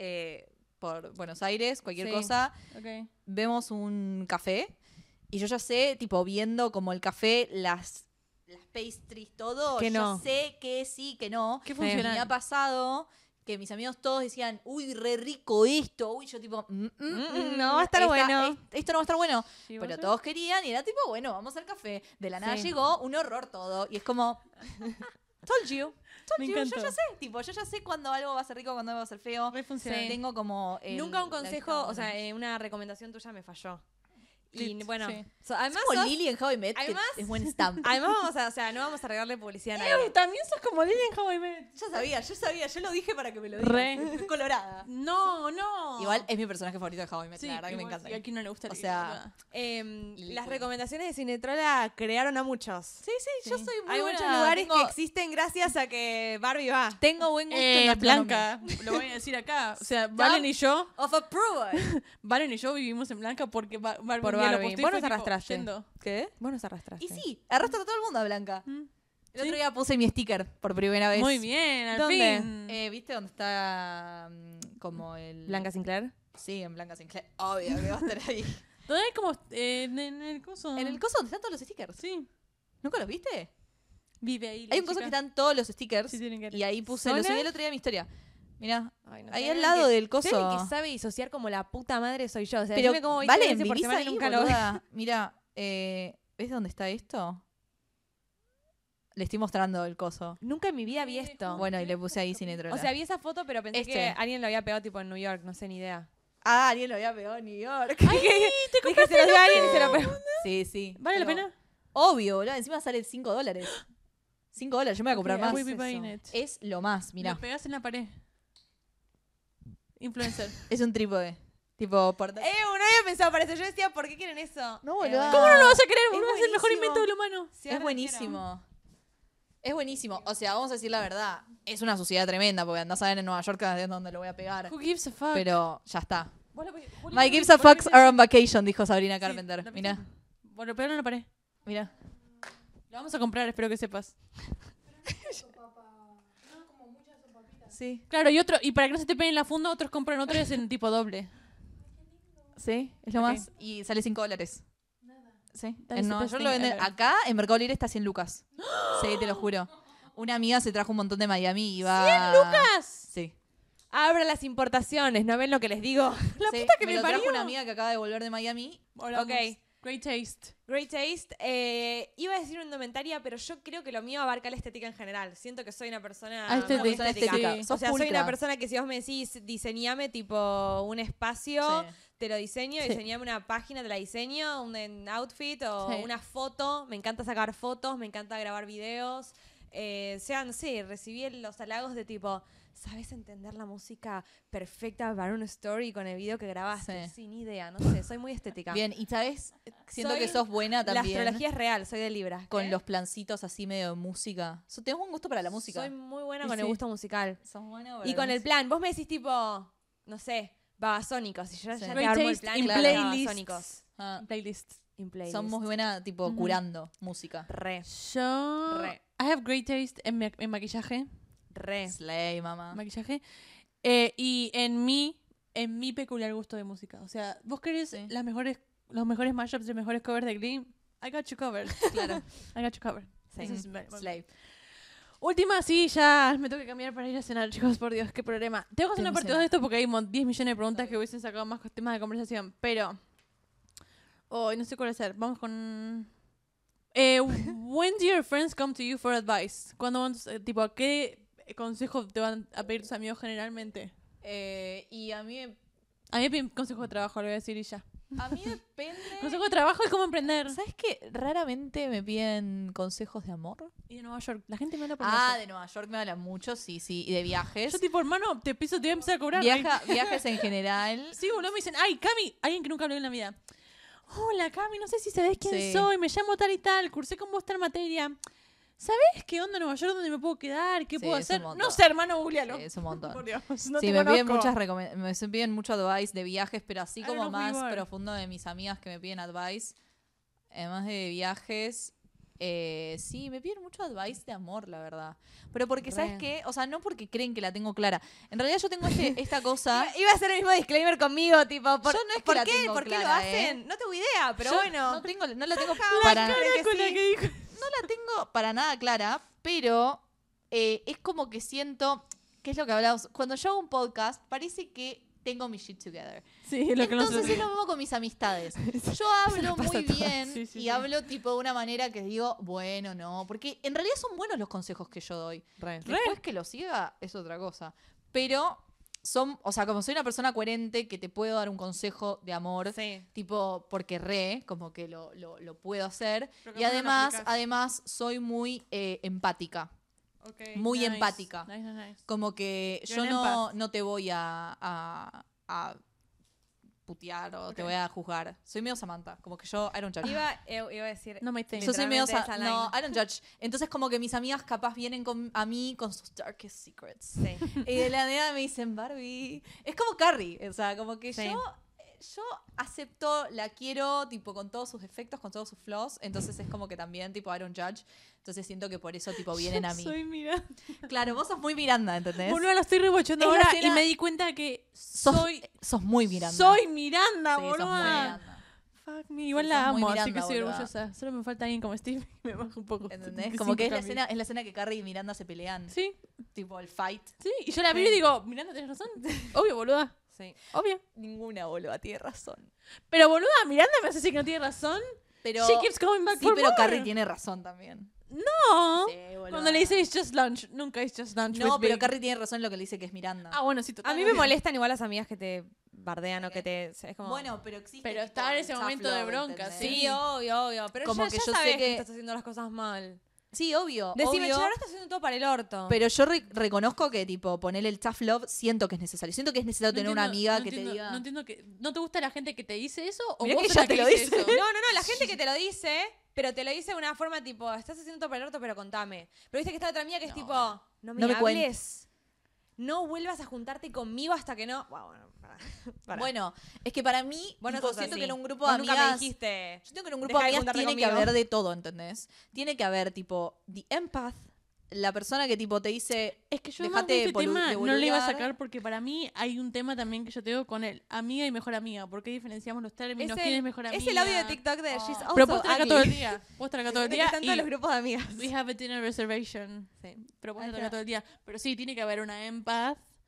por Buenos Aires, cualquier Sí. cosa, Ok. vemos un café y yo ya sé, tipo, viendo como el café, las pastries, todo, Que ya no. sé que sí, que no. ¿Qué Y funciona? me ha pasado que mis amigos todos decían, uy, re rico esto, uy, yo tipo, no va a estar bueno. Esto no va a estar bueno. Sí, Pero ¿vos todos querían y era tipo, bueno, vamos al café. De la nada Sí. llegó un horror todo. Y es como, told you. Me Yo encantó. ya sé, tipo, yo ya sé cuando algo va a ser rico, cuando algo va a ser feo. Re funciona. Sí. Tengo como Nunca un la consejo, vista o sea, orange. una recomendación tuya me falló. Y Sí, bueno, sí. además, Es como sos- Lily en How I Met, que además- es buen stamp. además vamos a, o sea, no vamos a regalarle publicidad a nadie. También sos como Lily en How I Met. Yo sabía, yo lo dije para que me lo digas. Re. Colorada. No. Igual es mi personaje favorito de How I Met, Sí, la verdad que me igual, encanta. y a quién no le gusta O Lily, sea, boluda. Las Queen. recomendaciones de Cinetrola crearon a muchos. Sí, yo soy muy Hay buena. muchos lugares tengo, que existen gracias a que Barbie va. tengo buen gusto en gastronomía. Blanca, lo voy a decir acá. O sea, Valen y yo Of approval. vivimos en Blanca porque Barbie Por un día lo Barbie. posteó y Vos fue nos tipo, arrastraste. yendo. ¿Qué? Vos nos arrastraste. Y sí, arrastra a todo el mundo a Blanca. Mm. El otro día puse mi sticker por primera vez. Muy bien, al ¿Dónde? fin. ¿Viste dónde está como el... Blanca Sinclair. Sí, en Blanca Sinclair. Obvio que va a estar ahí. ¿Dónde hay como en el coso? En el coso donde están todos los stickers. Sí. ¿Nunca los viste? Vive ahí. la Hay un coso que chica. están todos los stickers. Sí, tienen que- Y ahí puse, ¿Zona? lo subí el otro día en mi historia. Mirá, Ay, no ahí sé, al lado del Si coso. alguien que sabe disociar como la puta madre soy yo. O sea, Pero, decime cómo voy vale, 3 veces por vivís semana y ahí, nunca lo veo. boluda. Mira, ¿ves dónde está esto? Le estoy mostrando el coso. Nunca en mi vida vi esto. Bueno, y le puse ahí sin intro. O sea, vi esa foto, pero pensé Este. que alguien lo había pegado tipo en New York. No sé ni idea. Ah, alguien lo había pegado en New York. Dije, se lo dio a alguien y se lo pegó. Sí, sí. ¿Vale la Pero- pena? Obvio, boludo. Encima sale $5. $5, yo me voy a comprar Ok, más. We'll be eso. buying it. Es lo más, mirá. Lo pegas en la pared. Influencer. Es un trípode. Tipo, por... No había pensado para eso. Yo decía, ¿por qué quieren eso? No, boluda. ¿Cómo no lo vas a querer? Es boludo? Es el mejor buenísimo. invento del humano. Sí, Es ahora buenísimo. Es buenísimo. O sea, vamos a decir la verdad. Es una suciedad tremenda porque andás a ver en Nueva York es donde lo voy a pegar. Who gives a fuck? Pero ya está. Vos lo pe- Juli, My vos gifts lo- and vos lo fucks pensás- are on vacation, dijo Sabrina Sí, Carpenter. lo Mira, pensás. Vos lo pegaron en la pared. mira. Lo vamos a comprar, espero que sepas. Sí. Claro, y para que no se te peguen la funda, otros compran otro y hacen tipo doble. Sí, es lo Ok. más. Y sale $5. Sí. That is En the Nueva best York thing lo venden. ever. Acá en Mercado Libre está 100 lucas. Sí, te lo juro. Una amiga se trajo un montón de Miami y va. ¡100 lucas! Sí. Abra las importaciones, ¿no ven lo que les digo? La Sí, puta que me me lo trajo parió. una amiga que acaba de volver de Miami. Volvamos. Ok. Great taste. Great taste. Iba a decir una indumentaria, pero yo creo que lo mío abarca la estética en general. Siento que soy una persona Estética. muy Persona estética. estética. Sí. Sos O sea, soy pulcra. una persona que si vos me decís diseñame tipo un espacio, Sí. te lo diseño, Sí. diseñame una página, te la diseño, un outfit o Sí. una foto. Me encanta sacar fotos, me encanta grabar videos. No sé, recibí los halagos de tipo, ¿sabes entender la música perfecta para una story con el video que grabaste? Sí. Sin idea, no sé, soy muy estética. Bien, y sabes, siento Soy- que sos buena La también astrología es real, soy de Libra. con ¿Qué? los plancitos así medio de música. Tenés un gusto para la música. Soy muy buena Y con el sí. gusto musical. Sos buena para Y la con el música. plan, vos me decís tipo, no sé, babasónicos. Y yo Sí. ya te Great armo el taste plan in y claro, playlists. babasónicos. Ah, Playlist. In playlist. son muy buena, tipo, Ujú. curando música. Re, Yo... Re. I have great taste en maquillaje. re. Slay, mamá. Maquillaje. Y en mi peculiar gusto de música. O sea, vos querés Sí. los mejores mashups de mejores covers de Glee. I got you covered. Claro. I got you covered. Sí. Ese es Slay. Última, sí, ya me tengo que cambiar para ir a cenar, chicos, por Dios, qué problema. Tengo que hacer una Tengo parte 2 de esto porque hay 10 millones de preguntas que hubiesen sacado más temas de conversación, pero... Oh, no sé cuál hacer. Vamos con... when do your friends come to you for advice? Tipo, ¿qué consejo te van a pedir tus amigos generalmente? Y a mí, A mí me piden consejo de trabajo, lo voy a decir y ya. depende. Consejo de trabajo y cómo emprender. ¿Sabes qué? Raramente me piden consejos de amor. Y de Nueva York. La gente me habla por Ah, Nueva York. de Nueva York me hablan mucho, sí, sí. Y de viajes. Yo tipo, hermano, te voy a empezar a cobrar. Viajes en general. Sí, boludo, me dicen, ay, Cami, alguien que nunca habló en la vida. Hola, Cami, no sé si sabés quién Sí. soy, me llamo tal y tal, cursé con vos tal materia. ¿Sabés qué onda en Nueva York? ¿Dónde me puedo quedar? ¿Qué Sí, puedo es hacer? un montón. No sé, hermano, googlealo. Es un montón. Por Dios, no Sí, te me piden conozco. me piden mucho advice de viajes, pero así I don't como know who you más are. profundo de mis amigas que me piden advice. Además de viajes, sí, me piden mucho advice de amor, la verdad. Pero porque, ¿sabes Re. qué? O sea, no porque creen que la tengo clara. En realidad yo tengo esta cosa. Iba a hacer el mismo disclaimer conmigo, tipo, Yo no es que ¿por la qué? tengo ¿Por qué lo clara, hacen? No tengo idea, pero Yo bueno. no la tengo La para cara que Con la sí. que dijo. no la tengo para nada clara, pero es como que siento, ¿qué es lo que hablamos? Cuando yo hago un podcast, parece que tengo mi shit together. Sí, es lo que Entonces nosotros es lo mismo con mis amistades. Yo hablo pasa muy a todas. bien Sí, sí, y sí. hablo tipo de una manera que digo, bueno, no, porque en realidad son buenos los consejos que yo doy. Re. Después que lo siga es otra cosa. Pero o sea, como soy una persona coherente que te puedo dar un consejo de amor, Sí. tipo, porque como que lo puedo hacer. Pero Y capaz no lo aplicas. además soy muy empática. Ok, Muy nice. empática. Nice, nice, nice. Como que You're yo an no, empath. no te voy a putear o Ok. te voy a juzgar. Soy medio Samantha. Como que yo, I don't judge. Iba a decir. No my thing. Yo soy medio literalmente esa no, line. I don't judge. Entonces como que mis amigas capaz vienen a mí con sus darkest secrets. Sí. Y de la nada me dicen, Barbie. Es como Carrie. O sea, como que Sí. yo acepto, la quiero, tipo, con todos sus defectos, con todos sus flaws. Entonces es como que también, tipo, I don't judge. Entonces siento que por eso, tipo, vienen a mí. Soy Miranda. Claro, vos sos muy Miranda, ¿entendés? Boludo, la estoy rebochando Es la ahora y escena- me di cuenta que Sos muy Miranda. Soy Miranda, Sí, sos boludo. muy Miranda. Fuck me, igual Sí, la sos muy amo, así Miranda, que estoy boluda. orgullosa. Solo me falta alguien como Steve y me bajo un poco. ¿Entendés? Como que es la escena que Carrie y Miranda se pelean. Sí, Tipo, el fight. sí. Y yo la miro y digo, Miranda, tenés razón. Obvio, boluda. Sí. Obvio. Ninguna, boluda, tiene razón. Pero boluda, Miranda me hace decir que no tiene razón. Pero, She keeps coming back sí, for pero more. Carrie tiene razón también. No. Sí, boluda. Cuando le dice it's just lunch, nunca it's just lunch. No, with pero big. Carrie tiene razón en lo que le dice que es Miranda. Ah, bueno, sí, A total. mí me molestan igual las amigas que te bardean o que te. Es como. Bueno, pero existe. Pero tipo, está en ese tough momento de love, bronca, ¿entendés? Sí, obvio, obvio. Pero Como ya, que ya yo sé sabes que que- estás haciendo las cosas mal. Sí, obvio. Decime, che, obvio. ahora estás haciendo todo para el orto. Pero yo reconozco que, tipo, ponerle el tough love siento que es necesario. Siento que es necesario tener una amiga que te diga. No entiendo que. ¿No te gusta la gente que te dice eso? ¿O Mirá vos que sos ya la te que lo dice dice. eso? No, la gente que te lo dice, pero te lo dice de una forma tipo, estás haciendo todo para el orto, pero contame. Pero viste que está otra mía que es No, tipo, bueno. no me No me hables. No vuelvas a juntarte conmigo hasta que no. Bueno, pará. Bueno, es que para mí, Bueno, tipo, sos siento así. que en un grupo Vos de nunca amigas. me dijiste. Yo tengo que en un grupo Deja de de amigas juntarte tiene que conmigo. haber de todo, ¿entendés? Tiene que haber, tipo, the empath, la persona que, tipo, te dice, Es que yo Dejate de este de tema de no le iba a boludear. sacar porque para mí hay un tema también que yo tengo con el amiga y mejor amiga. ¿Por qué diferenciamos los términos? ¿Quién es mejor amiga? es el audio de TikTok de She's Also Pero puedo estar acá Ugly. todo el día. Puedo estar acá todo el De que día. están todos y los grupos de amigas. we have a dinner reservation. Sí. Pero puedo Ahí estar acá está. todo el día. Pero sí, tiene que haber una empath.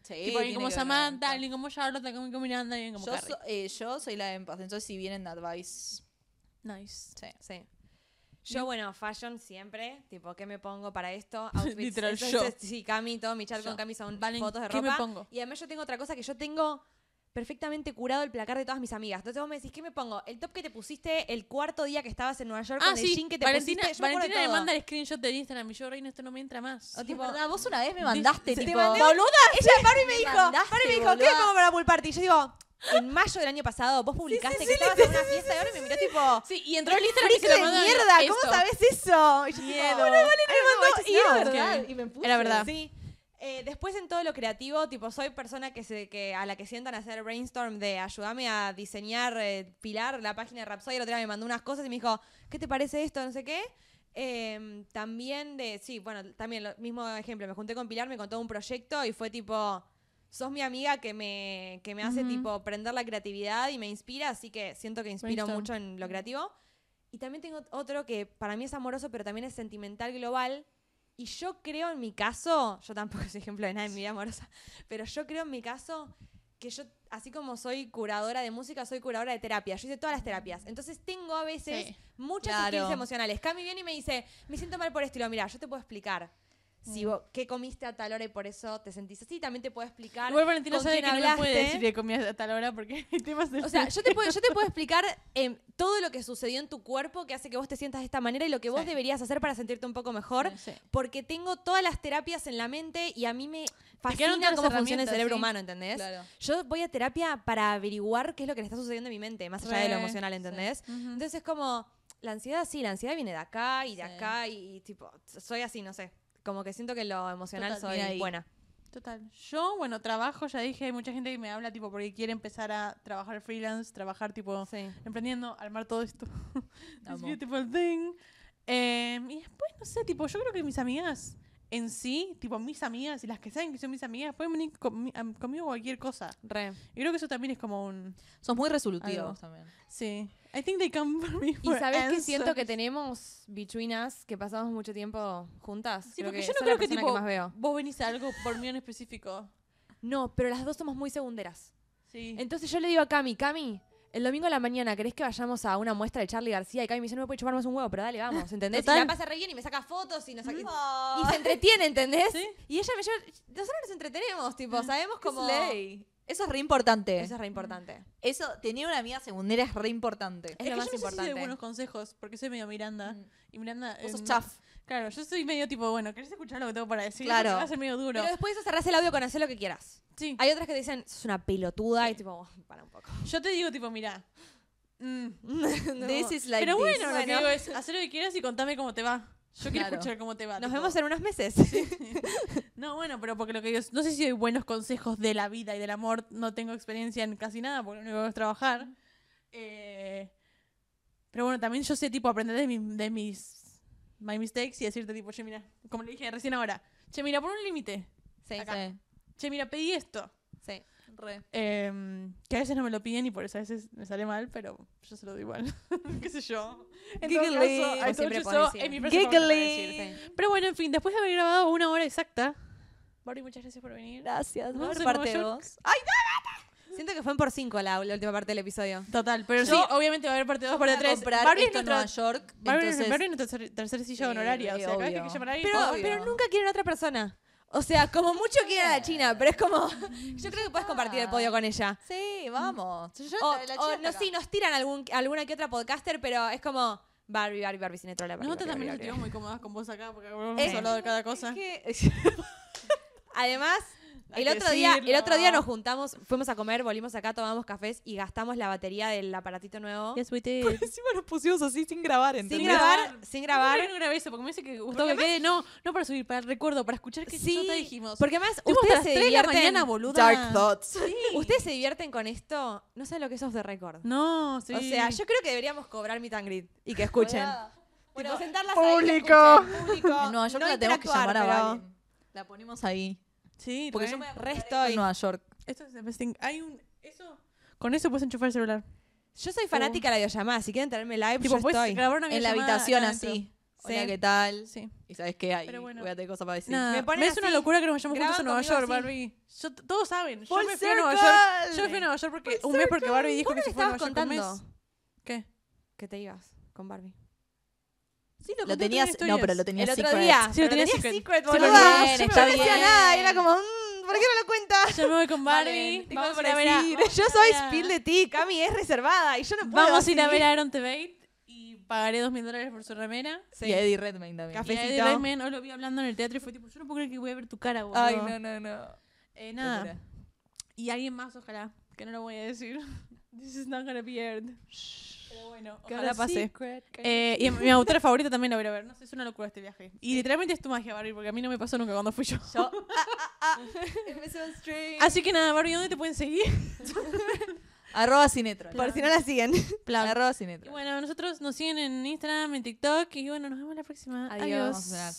Sí, Tipo, alguien tiene como que ver Samantha, con alguien como Charlotte, alguien como Miranda, alguien como Carrie. yo soy la empath, entonces si vienen advice, Nice. sí. Sí. Yo, bueno, fashion siempre. Tipo, ¿qué me pongo para esto? Outfits. Literal, Entonces, sí, Cami, todo mi chat con Cami son Valen, fotos de ¿qué ropa. me pongo? Y además yo tengo otra cosa que yo tengo perfectamente curado el placar de todas mis amigas. Entonces vos me decís, ¿qué me pongo? El top que te pusiste el cuarto día que estabas en Nueva York con el jean que te Valentina, pusiste. Yo me acuerdo Valentina de me todo. manda el screenshot de Instagram y yo, Reina, esto no me entra más. O tipo, ¿Verdad? Vos una vez me mandaste, Te tipo... mandé ¡Boluda! ella, Barbie me dijo, mandaste, Barbie me dijo, ¿qué boluda. me pongo para la pool party? Y yo digo, en mayo del año pasado vos publicaste que estabas en una fiesta y ahora me miró tipo... Sí, y entró el Instagram y ¡Freak se lo de mandó. mierda! esto. ¿Cómo sabes eso? Y yo, Miedo. Bueno, vale, me mandó. Y Y era era verdad. verdad. Y me puse. Era verdad. Sí. Después en todo lo creativo, tipo, soy persona que a la que sientan a hacer brainstorm de ayudarme a diseñar, Pilar, la página de Rhapsody. El otro día me mandó unas cosas y me dijo, ¿qué te parece esto? No sé qué. También también lo mismo ejemplo. Me junté con Pilar, me contó un proyecto y fue tipo, sos mi amiga que me hace Ujú. tipo prender la creatividad y me inspira, así que siento que inspiro Brainstorm. mucho en lo creativo. Y también tengo otro que para mí es amoroso, pero también es sentimental global. Y yo creo en mi caso, yo tampoco soy ejemplo de nada en mi vida amorosa, pero yo creo en mi caso que yo, así como soy curadora de música, soy curadora de terapia. Yo hice todas las terapias. Entonces tengo a veces Sí. muchas Claro. skills emocionales. Cami viene y me dice, me siento mal por esto. Y lo, mira, yo te puedo explicar. Si vos, qué comiste a tal hora y por eso te sentís así, también te puedo explicar. Igual Valentina con sabe que quién no me puede hablaste. decir que comí a tal hora porque hay temas de... O sea, yo te puedo explicar todo lo que sucedió en tu cuerpo que hace que vos te sientas de esta manera y lo que vos Sí. deberías hacer para sentirte un poco mejor. Sí. Porque tengo todas las terapias en la mente y a mí me quedaron fascina todas las cómo funciona el herramientas, cerebro sí. humano, ¿entendés? Claro. Yo voy a terapia para averiguar qué es lo que le está sucediendo en mi mente, más allá de lo Re, emocional, ¿entendés? Ujú. Entonces es como, la ansiedad viene de acá y de Sí. acá y tipo, soy así, no sé. Como que siento que en lo emocional Total, soy bien ahí. buena. Total. Yo, bueno, trabajo, ya dije, hay mucha gente que me habla tipo porque quiere empezar a trabajar freelance, trabajar tipo Sí. emprendiendo, armar todo esto. This Amo. beautiful thing. Y después, no sé, tipo, yo creo que mis amigas en sí, tipo mis amigas y las que saben que son mis amigas, pueden venir conmigo cualquier cosa. Re. Y creo que eso también es como un... Sos muy resolutivos Algo. también. Sí. I think they come for me Y for sabes que answers. siento que tenemos between us, que pasamos mucho tiempo juntas. Sí, porque yo esa no es la creo que persona tipo más veo. vos venís a algo por mí en específico. No, pero las dos somos muy segunderas. Sí. Entonces yo le digo a Cami, el domingo a la mañana, ¿querés que vayamos a una muestra de Charlie García? Y Cami me dice, no me puede chupar más un huevo, pero dale, vamos, ¿entendés? Total. Y la pasa re bien y me saca fotos y nos saca... Y se entretiene, ¿entendés? Sí. Y ella me lleva... Nosotros nos entretenemos, tipo, sabemos cómo... Slay. Eso es re importante. Eso es re importante. Eso, tener una amiga segundera es re importante. Es Es lo que más yo no sé si importante. doy buenos consejos, porque soy medio Miranda. Mm. Y Miranda... Vos sos no- chaf. Claro, yo soy medio tipo, bueno, ¿querés escuchar lo que tengo para decir? Claro. Porque va a ser medio duro. Pero después de eso cerrás el audio con hacer lo que quieras. Sí. Hay otras que te dicen, sos una pelotuda y tipo, oh, para un poco. Yo te digo, tipo, mira. No. This is like Pero this. bueno, lo que digo es, haz lo que quieras y contame cómo te va. Yo quiero Claro. escuchar cómo te va. Nos tipo. vemos en unos meses. No, bueno, pero porque lo que digo es, no sé si doy buenos consejos de la vida y del amor, no tengo experiencia en casi nada, porque lo único que hago es trabajar. Pero bueno, también yo sé, tipo, aprender de mis my mistakes y decirte, tipo, che, mira, como le dije recién ahora, che, mira, pon un límite. Sí, Acá. Sí. Che, mira, pedí esto. sí. Re. Que a veces no me lo piden y por eso a veces me sale mal, pero yo se lo doy igual. ¿Qué sé yo? En todo Giggly. caso, I Vos told siempre you podés so, decir. es mi frase favorita para Giggly. decir. Sí. Pero bueno, en fin, después de haber grabado 1 hora exacta, Barbie, muchas gracias por venir. Gracias. Vamos Vamos a parte Nueva de York. vos. Ay, Siento que fue en por 5 la última parte del episodio. Total, pero Yo- sí, obviamente va a haber parte 2, voy parte a 3. comprar Barbie es esto en nuestra, Nueva York. Barbie entonces, Barbie es nuestra tercer silla Sí, honoraria. O sea, cada vez que hay obvio. que llamar a alguien, Pero, Obvio. pero nunca quieren a otra persona. O sea, como mucho quieren a la China, pero es como... Yo creo que puedes compartir el podio con ella. Sí, vamos. Yo- O, la o chica no, está acá. sí, nos tiran alguna que otra podcaster, pero es como... Barbie, sin trola. nosotros también nos sentimos muy cómodas con vos acá porque hemos Es- hablado de cada cosa. Es que- Además, Hay el que otro día decirlo. nos juntamos, fuimos a comer, volvimos acá, tomamos cafés y gastamos la batería del aparatito nuevo. Yes, we did. Encima nos pusimos así sin grabar, Sin ¿entendés? grabar, ¿Por sin qué grabar. no grabé eso? Porque me dice que Gustavo que quede. No para subir, para el recuerdo, para escuchar que Sí, nosotros dijimos. porque además Estuvimos ustedes hasta se las 3 de la divierten. mañana, boluda. Dark thoughts. Ustedes se divierten con esto. No sé lo que es off the record. No, sí. O sea, yo creo que deberíamos cobrar meet and greet y que escuchen. Bueno, Tipo, sentarlas público. ahí, que escuchen, público. en Nueva York no la tenemos que interactuar, llamar a pero- Valen. La ponemos ahí. Sí, Porque re. yo me Re en estoy. Nueva York. Esto es the best thing. Hay un... Eso... Con eso puedes enchufar el celular. Yo soy fanática de la videollamada. Si quieren tenerme live, Tipo, yo puedes estoy. grabar una En la videollamada habitación adentro. así. Hola, Sí. ¿qué tal? Sí. Y sabes qué hay. Pero bueno. Voy a tener cosas para decir. Nada, Me me, ponen es una así, locura que nos vayamos juntos a graban Nueva conmigo York, así. Barbie. Todos saben. Yo Full me fui a Nueva circle. York. Yo fui a Nueva York porque un mes porque Barbie dijo que ¿Cuándo se me fue a Nueva estabas York un contando mes. ¿Qué? que te ibas con Barbie? Sí, Lo conté tenías, en no, pero historias. lo tenías El otro secret. día. Sí, lo pero tenía tenías secret. secret, Sí, pero boluda. bien, Yo está no decía bien. nada. Era como, ¿por qué no lo cuentas? Yo me voy con Vale, Barbie. tengo Vamos a algo ir a ver a- decir. vamos Yo a soy ver a- spill de ti. Cami es reservada y yo no puedo. Vamos a ir a así. ver a Iron Debate y pagaré $2.000 por su remera. Sí. Y Eddie Redmayne también. Café. Y a Eddie Cafecito. Redmayne hoy lo vi hablando en el teatro y fue tipo, yo no puedo creer que voy a ver tu cara, boludo. Ay, no. Nada. Locura. Y alguien más, ojalá, que no lo voy a decir. This is not gonna be aired. Pero bueno, ojalá pase. Y mi autora favorita también la voy a ver. No sé, es una locura este viaje. Y literalmente es tu magia, Barbie, porque a mí no me pasó nunca cuando fui yo. Así que nada, Barbie, ¿dónde te pueden seguir? Arroba Cinetron. Por si no la siguen. Arroba Y Cinetron. bueno, nosotros nos siguen en Instagram, en TikTok. Y bueno, nos vemos la próxima. Adiós. Vamos a cenar.